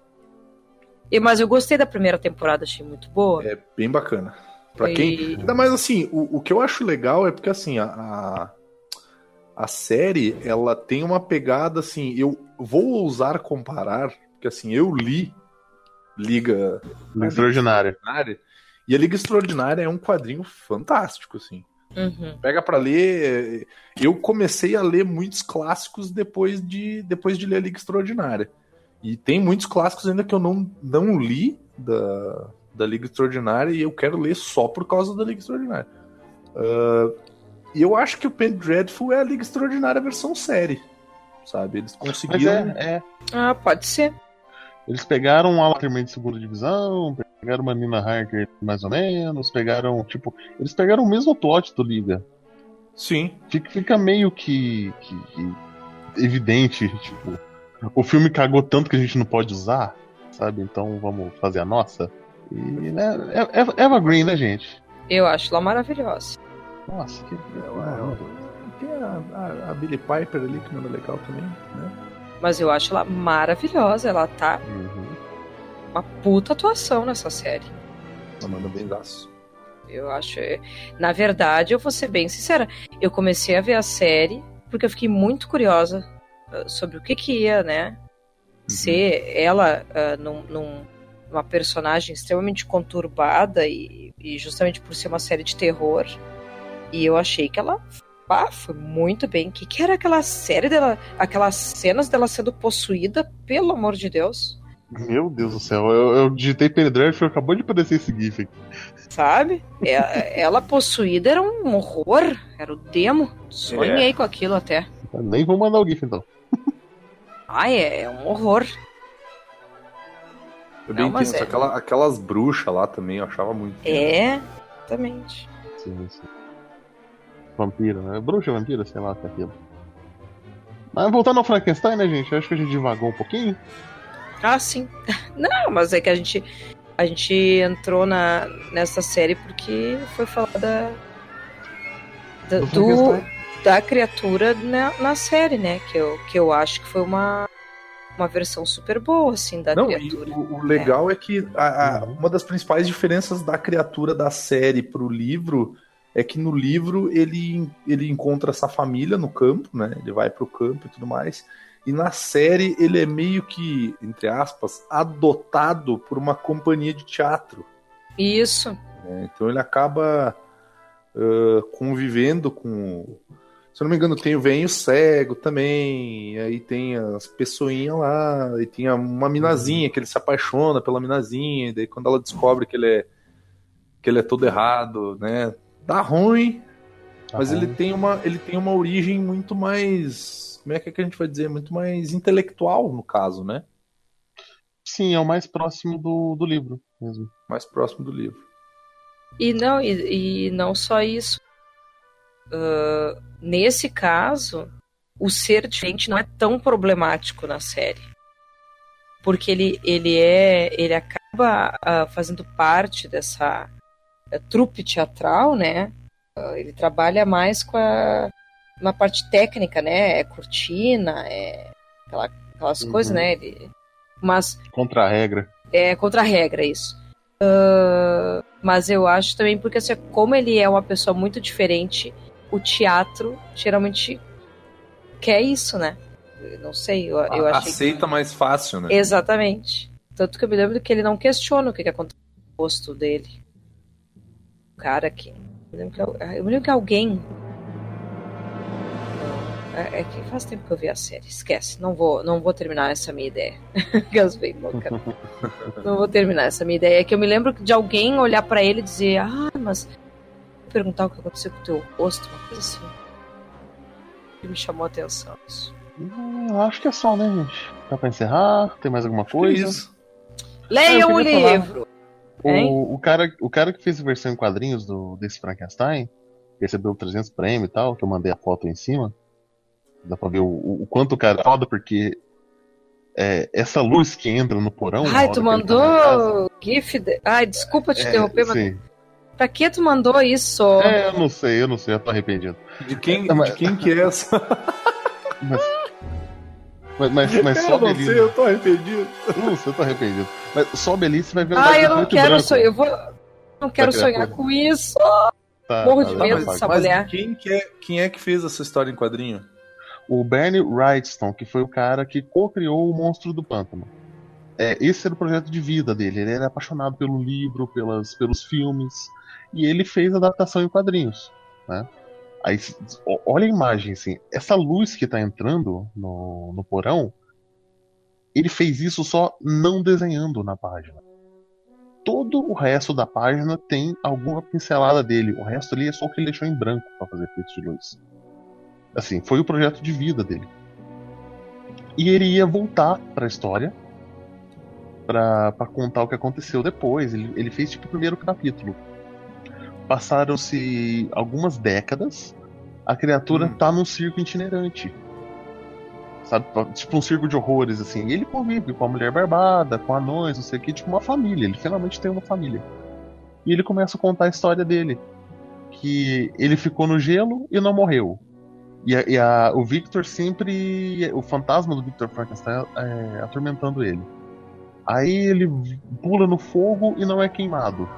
E, mas eu gostei da primeira temporada, achei muito boa. É bem bacana. Pra E- quem. Ainda mais assim, o, o que eu acho legal é porque assim, a, a, a série ela tem uma pegada assim. Eu vou ousar comparar, porque assim, eu li Liga Extraordinária. Extraordinária, e a Liga Extraordinária é um quadrinho fantástico, assim. Uhum. Pega pra ler. Eu comecei a ler muitos clássicos depois de, depois de ler a Liga Extraordinária. E tem muitos clássicos ainda que eu não, não li da, da Liga Extraordinária e eu quero ler só por causa da Liga Extraordinária. Uh, e eu acho que o Penny Dreadful é a Liga Extraordinária versão série. Sabe? Eles Mas conseguiram. é, é. Ah, pode ser. Eles pegaram um Waterman de segunda divisão, pegaram uma Nina Harker mais ou menos, pegaram, tipo, eles pegaram o mesmo plot do Liga. Sim. Fica, fica meio que, que, que evidente, tipo, o filme cagou tanto que a gente não pode usar, sabe? Então vamos fazer a nossa. E, né, é, é Eva Green, né, gente? Eu acho ela maravilhosa. Nossa, que. Tem a, a, a Billie Piper ali que manda legal também, né? Mas eu acho ela maravilhosa. Ela tá Uhum. uma puta atuação nessa série. Ela manda bem daço. Eu acho. Na verdade, eu vou ser bem sincera. Eu comecei a ver a série porque eu fiquei muito curiosa uh, sobre o que que ia, né? Ser ela uh, num, num, uma personagem extremamente conturbada e, e justamente por ser uma série de terror. E eu achei que ela ah, foi muito bem. O que, que era aquela série dela, aquelas cenas dela sendo possuída, pelo amor de Deus? Meu Deus do céu, eu, eu digitei Penny Dreadful e acabou de aparecer esse GIF aqui. Sabe? É, ela possuída era um horror, era o demo. Sonhei É. com aquilo até. Eu nem vou mandar o GIF então. Ai, é, é um horror. Eu bem Não, mas tenso. é. Aquela, aquelas bruxas lá também, eu achava muito. É, exatamente. Sim, sim. Vampira, né? Bruxa vampira, sei lá o que é aquilo. Mas voltando ao Frankenstein, né, gente? Acho que a gente divagou um pouquinho. Ah, sim. Não, mas é que a gente, a gente entrou na, nessa série porque foi falar da, da, Do do, da criatura na, na série, né? Que eu, que eu acho que foi uma, uma versão super boa, assim, da Não, criatura. e o, o legal é, é que a, a, uma das principais diferenças da criatura da série pro livro é que no livro ele, ele encontra essa família no campo, né? Ele vai pro campo e tudo mais. E na série ele é meio que, entre aspas, adotado por uma companhia de teatro. Isso. Né? Então ele acaba uh, convivendo com... Se eu não me engano, tem o Venho Cego também, aí tem as pessoinhas lá, e tem uma minazinha que ele se apaixona pela minazinha, e daí quando ela descobre que ele é, que ele é todo errado, né? Dá ruim, tá mas ruim. Ele, tem uma, ele tem uma origem muito mais... Como é que a gente vai dizer? Muito mais intelectual, no caso, né? Sim, é o mais próximo do, do livro mesmo. Mais próximo do livro. E não, e, e não só isso. Uh, nesse caso, o ser diferente não é tão problemático na série. Porque ele, ele, é, ele acaba uh, fazendo parte dessa uh, trupe teatral, né? Uh, ele trabalha mais com a uma parte técnica, né? É cortina, é aquela, aquelas uhum. coisas, né? Ele, mas contra a regra. É contra a regra, isso. Uh, mas eu acho também porque assim, como ele é uma pessoa muito diferente, o teatro geralmente quer isso, né? Eu não sei, eu, eu achei aceita que... mais fácil, né? Exatamente. Tanto que eu me lembro que ele não questiona o que, que acontece no rosto dele. O cara que... Eu me lembro que, eu me lembro que alguém... É que faz tempo que eu vi a série. Esquece, não vou, não vou terminar essa minha ideia. Não vou terminar essa minha ideia. É que eu me lembro de alguém olhar pra ele e dizer: ah, mas perguntar o que aconteceu com o teu rosto, uma coisa assim. Que me chamou a atenção isso. Hum, acho que é só, né, gente? Dá pra encerrar? Tem mais alguma coisa? Isso. Leiam o livro! O, o, cara, o cara que fez a versão em quadrinhos do, desse Frankenstein recebeu trezentos prêmios e tal, que eu mandei a foto aí em cima. Dá pra ver o, o quanto o cara é foda, porque é, essa luz que entra no porão... Ai, tu mandou tá GIF... De... Ai, desculpa te é, interromper, mas... Sim. Pra que tu mandou isso? É, eu não sei, eu não sei, eu tô arrependido. De quem, é, mas... de quem que é essa? Mas, mas, mas, mas eu não sei, eu tô arrependido. Não sei, eu tô arrependido. Mas sobe ali, você vai ver... Ah, eu não quero sonhar, eu vou... Não quero sonhar com isso. Tá, Morro tá, de medo tá, dessa mas mulher. Quem, que é, quem é que fez essa história em quadrinho? O Bernie Wrightson, que foi o cara que co-criou o Monstro do Pântano. É, esse era o projeto de vida dele. Ele era apaixonado pelo livro, pelas, pelos filmes, e ele fez a adaptação em quadrinhos, né? Aí, olha a imagem, assim, essa luz que tá entrando no, no porão, ele fez isso só não desenhando na página. Todo o resto da página tem alguma pincelada dele. O resto ali é só o que ele deixou em branco para fazer efeitos de luz. Assim, foi o projeto de vida dele. E ele ia voltar para a história para contar o que aconteceu depois. Ele, ele fez tipo o primeiro capítulo. Passaram-se algumas décadas. A criatura hum. tá num circo itinerante. Sabe? Tipo um circo de horrores, assim. E ele convive com a mulher barbada, com anões, não sei o que, tipo uma família. Ele finalmente tem uma família. E ele começa a contar a história dele. Que ele ficou no gelo e não morreu. E, a, e a, o Victor sempre... O fantasma do Victor Frankenstein é, atormentando ele. Aí ele pula no fogo e não é queimado.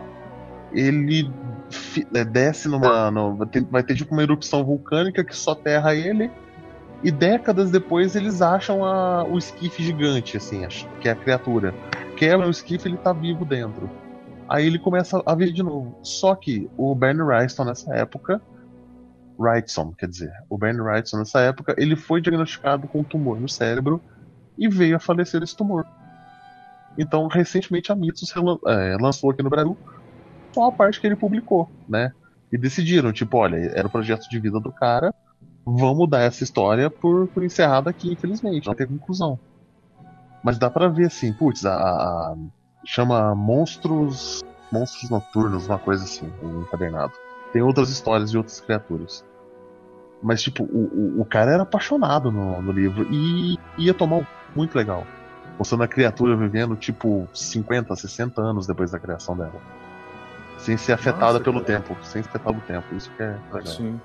Ele fi, é, desce numa... No, vai, ter, vai ter tipo uma erupção vulcânica que soterra ele. E décadas depois eles acham a, o esquife gigante, assim, que é a criatura. Quebra o esquife e ele tá vivo dentro. Aí ele começa a ver de novo. Só que o Bernie Wrightson nessa época... Wrightson, quer dizer, o Bernie Wrightson nessa época, ele foi diagnosticado com um tumor no cérebro e veio a falecer desse tumor. Então, recentemente a Mythos é, lançou aqui no Brasil só a parte que ele publicou, né? E decidiram, tipo, olha, era o projeto de vida do cara, vamos dar essa história por, por encerrada aqui, infelizmente, não tem conclusão. Mas dá pra ver assim, putz, a, a chama Monstros Monstros Noturnos, uma coisa assim, um encadernado. Tem outras histórias de outras criaturas. Mas, tipo, o, o, o cara era apaixonado no, no livro e ia tomar um muito legal. Mostrando a criatura vivendo, tipo, cinquenta, sessenta anos depois da criação dela. Sem ser afetada Nossa, pelo cara. tempo. Sem ser afetada pelo tempo. Isso que é legal. Sim.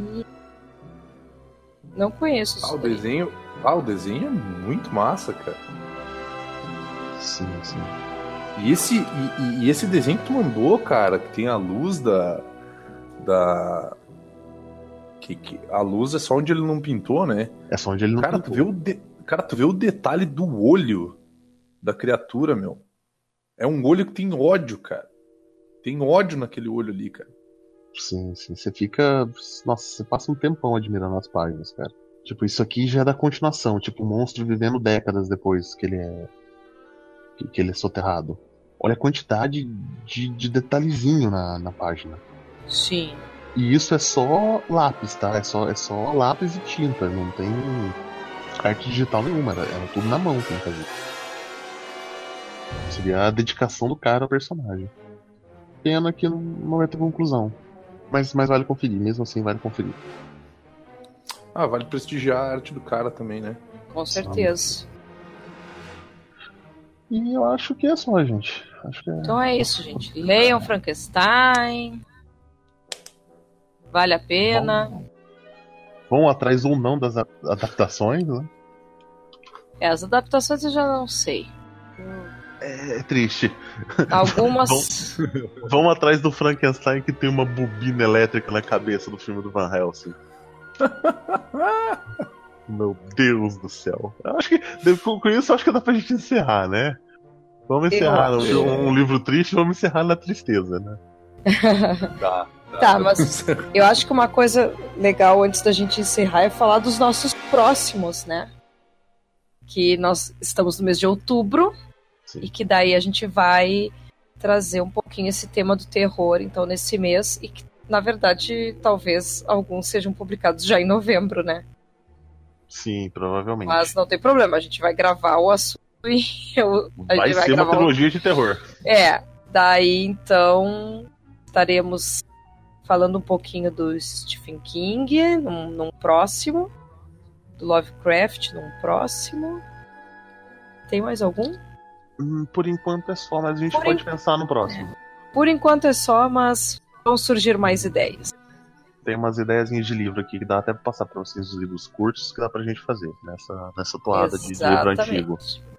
Não conheço isso. Ah, o desenho, ah, o desenho é muito massa, cara. Sim, sim. E esse, e, e esse desenho que tu mandou, cara, que tem a luz da... da... Que, que, a luz é só onde ele não pintou, né? É só onde ele não cara, pintou. Tu vê o de... Cara, tu vê o detalhe do olho da criatura, meu. É um olho que tem ódio, cara. Tem ódio naquele olho ali, cara. Sim, sim. Você fica... Nossa, você passa um tempão admirando as páginas, cara. Tipo, isso aqui já é da continuação. Tipo, o monstro vivendo décadas depois que ele é... Que, que ele é soterrado. Olha a quantidade de, de detalhezinho na, na página. Sim. E isso é só lápis, tá? É só, é só lápis e tinta. Não tem arte digital nenhuma. Era, era tudo na mão que ele fazia. Seria a dedicação do cara ao personagem. Pena que não, não vai ter conclusão. Mas, mas vale conferir, mesmo assim vale conferir. Ah, vale prestigiar a arte do cara também, né? Com certeza. E eu acho que é só, gente. Acho que é... Então é isso, gente. Leiam Frankenstein. Vale a pena. Vão, vão atrás ou não das adaptações, né? É, as adaptações eu já não sei. É, é triste. Algumas. vão, vão atrás do Frankenstein que tem uma bobina elétrica na cabeça do filme do Van Helsing. Meu Deus do céu. Eu acho que com isso acho que dá pra gente encerrar, né? Vamos encerrar um, um livro triste, vamos encerrar na tristeza, né? Tá. Tá, mas eu acho que uma coisa legal antes da gente encerrar é falar dos nossos próximos, né? Que nós estamos no mês de outubro. Sim. E que daí a gente vai trazer um pouquinho esse tema do terror, então, nesse mês, e que, na verdade, talvez alguns sejam publicados já em novembro, né? Sim, provavelmente. Mas não tem problema, a gente vai gravar o assunto e eu, a vai gente vai ser gravar uma trilogia de terror. É, daí, então, estaremos falando um pouquinho do Stephen King num, num próximo, do Lovecraft num próximo. Tem mais algum? Hum, por enquanto é só, mas a gente por pode en... pensar no próximo. Por enquanto é só, mas vão surgir mais ideias. Tem umas ideiazinhas de livro aqui que dá até pra passar pra vocês os livros curtos que dá pra gente fazer nessa, nessa toada de, de livro antigo.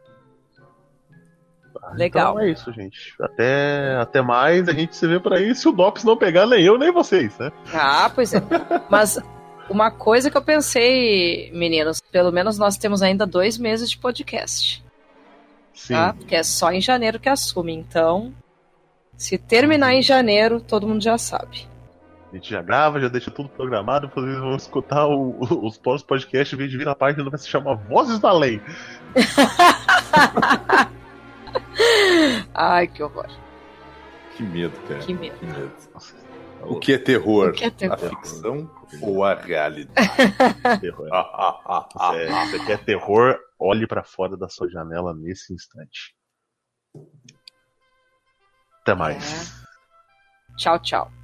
Tá, legal. Então é isso, gente. Até, até mais. A gente se vê por aí se o Dops não pegar nem eu nem vocês, né? Ah, pois é. Mas uma coisa que eu pensei, meninos, pelo menos nós temos ainda dois meses de podcast. Sim. Tá? Porque é só em janeiro que assume. Então, se terminar em janeiro, todo mundo já sabe. A gente já grava, já deixa tudo programado. Vocês vão escutar o, o, os próximos podcasts. Em vez de vir na página, vai se chamar Vozes da Lei. Ai, que horror. Que medo, cara. Que medo. Que medo. O que é terror? O que é terror? A ficção ou a realidade? Terror. Você, você quer terror? Olhe pra fora da sua janela nesse instante. Até mais. É. Tchau, tchau.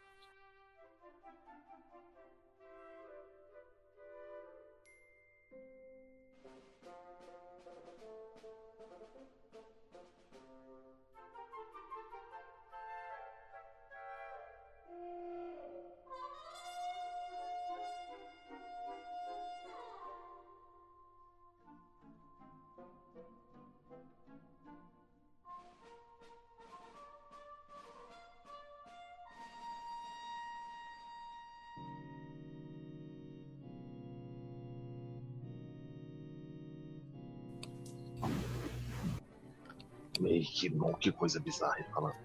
Ei, que bom, que coisa bizarra ele falando.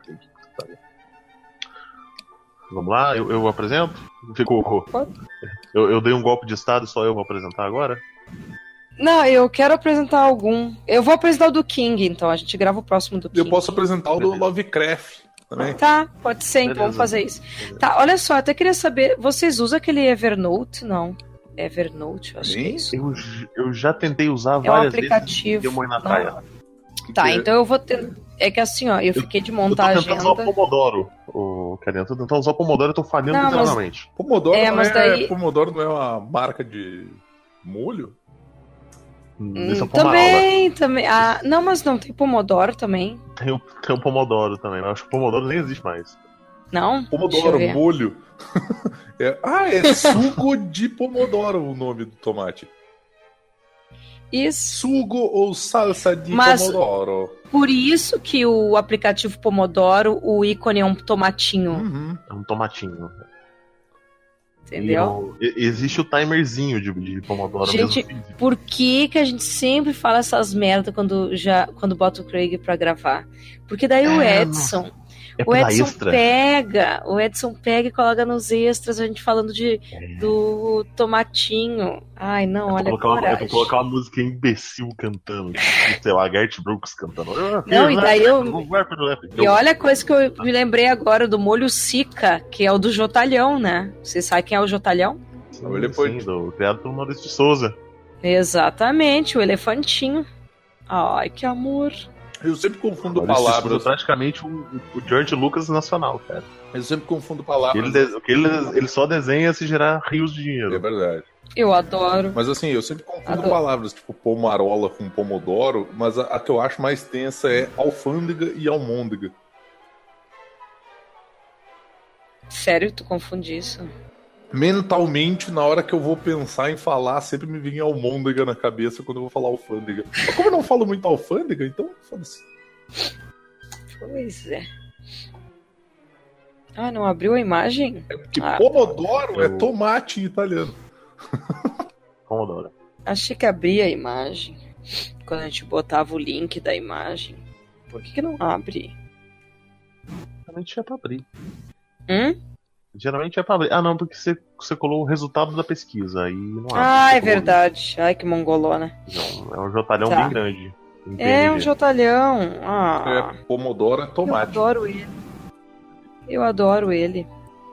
Vamos lá, eu, eu apresento? Ficou. Eu, eu dei um golpe de estado, só eu vou apresentar agora? Não, eu quero apresentar algum. Eu vou apresentar o do King, então a gente grava o próximo do King. Eu posso apresentar o do Lovecraft também. Tá, pode ser, então vamos fazer isso. Tá, olha só, até queria saber, vocês usam aquele Evernote? Não. Evernote, eu acho que é isso. Eu, eu já tentei usar é várias um aplicativo. vezes. Eu morri na praia. Tá, É. então eu vou ter. É que assim, ó, eu fiquei de Eu montar a tô tentando usar o agenda. Pomodoro, o Karen. Eu tô tentando usar o Pomodoro e tô falhando Não, mas- miseravelmente. Pomodoro, É, não mas é, daí- Pomodoro não é uma marca de molho? Hum, Hum, Isso é Pomarola. também, também. Ah, não, mas não tem Pomodoro também. Tem o, tem o Pomodoro também, mas acho que o Pomodoro nem existe mais. Não? Deixa eu Pomodoro, ver. molho. É- ah, é sugo de pomodoro o nome do tomate. Isso. Sugo ou salsa de Mas- pomodoro. Por isso que o aplicativo Pomodoro, o ícone é um tomatinho, Uhum. É um tomatinho. entendeu? E o- e- existe o timerzinho de, de Pomodoro Gente, mesmo físico. Por que, que a gente sempre fala essas merda quando, já, quando bota o Craig pra gravar? Porque daí o É, Edson, É o pra Edson extra. pega, o Edson pega e coloca nos extras, a gente falando de, É. do tomatinho. Ai, não, Eu olha vou a colocar, uma, eu coragem. vou colocar uma música imbecil cantando. Tipo, sei lá, Gert Brooks cantando. Não, e daí eu- eu... E olha a coisa que eu me lembrei agora do molho Sica, que é o do Jotalhão, né? Você sabe quem é o Jotalhão? Sim, Ele foi- sim, do, criado pelo Maurício de Souza. Exatamente, o elefantinho. Ai, que amor. Eu sempre confundo Maurício de Souza é palavras. praticamente o, o George Lucas nacional, cara. Eu sempre confundo Ele, palavras. de- o que ele, ele só desenha se gerar rios de É dinheiro. verdade. Eu adoro. Mas assim, eu sempre confundo Adoro. palavras, tipo pomarola com pomodoro, mas a, a que eu acho mais tensa é alfândega e almôndega. Sério, tu confunde isso? Mentalmente, na hora que eu vou pensar em falar, sempre me vem almôndega na cabeça quando eu vou falar alfândega. Mas como eu não falo muito alfândega, então foda-se. Pois é. Ah, não abriu a imagem? É porque Ah, pomodoro é eu- tomate em italiano. Pomodoro. Achei que abria a imagem. Quando a gente botava o link da imagem. Por que, que não abre? Geralmente é pra abrir. Hum? Geralmente é pra abrir. Ah, não, porque você, você colou o resultado da pesquisa. Aí não abre. Ah, Você é colou- verdade. Ai, que mongolona. Não, é um jotalhão Tá. bem grande. em É um P N G. jotalhão. Ah, É, pomodoro é eu tomate. adoro ele. Eu adoro ele.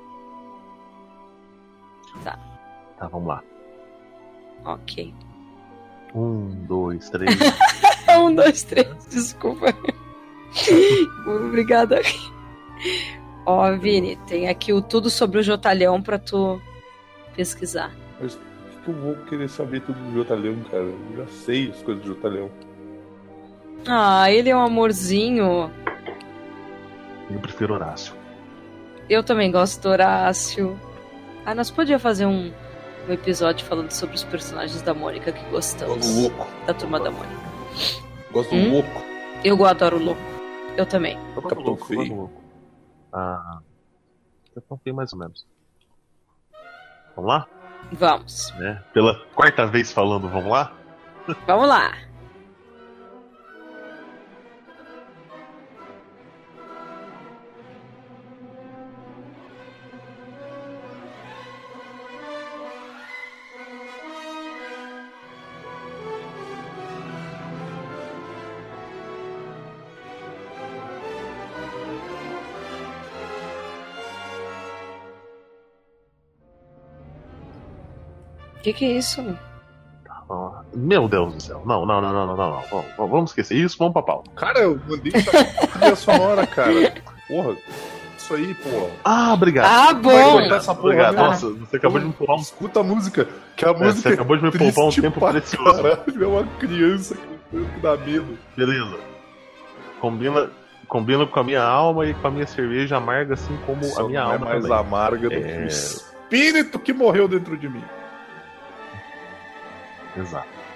Tá, vamos lá. Ok. Um, dois, três. Um, dois, três, desculpa. Obrigada. Ó, Vini, tem aqui o tudo sobre o Jotalhão pra tu pesquisar. Mas por que que eu vou querer saber tudo do Jotalhão, cara? Eu já sei as coisas do Jotalhão. Ah, ele é um amorzinho. Eu prefiro Horácio. Eu também gosto do Horácio. Ah, nós podíamos fazer um, um episódio falando sobre os personagens da Mônica que Gosto gostamos. do louco. Da turma da Mônica. Gosto Hum? do louco. Eu adoro o louco. Eu também. Eu Capitão louco, eu Feio. louco. Ah. Capitão Feio mais ou menos. Vamos lá? Vamos. Né? Pela quarta vez falando, vamos lá? Vamos lá. O que, que é isso? Ah, Meu Deus do céu. Não, não, não, não, não, não. não. Vamos, vamos esquecer isso, vamos pra pauta. Cara, eu mandei essa trilha sonora, cara. Porra, isso aí, porra. Ah, obrigado. Ah, Vai bom. cortar essa porra, Obrigado. né? Nossa, você acabou de me poupar um Escuta a música, que a É, música você acabou de me poupar um triste tempo pra precioso. Caralho, é uma criança cantando que dá medo. Beleza. Combina, combina com a minha alma e com a minha cerveja amarga, assim como Só a minha não é alma mais também. amarga do É. que o espírito que morreu dentro de mim. Exato.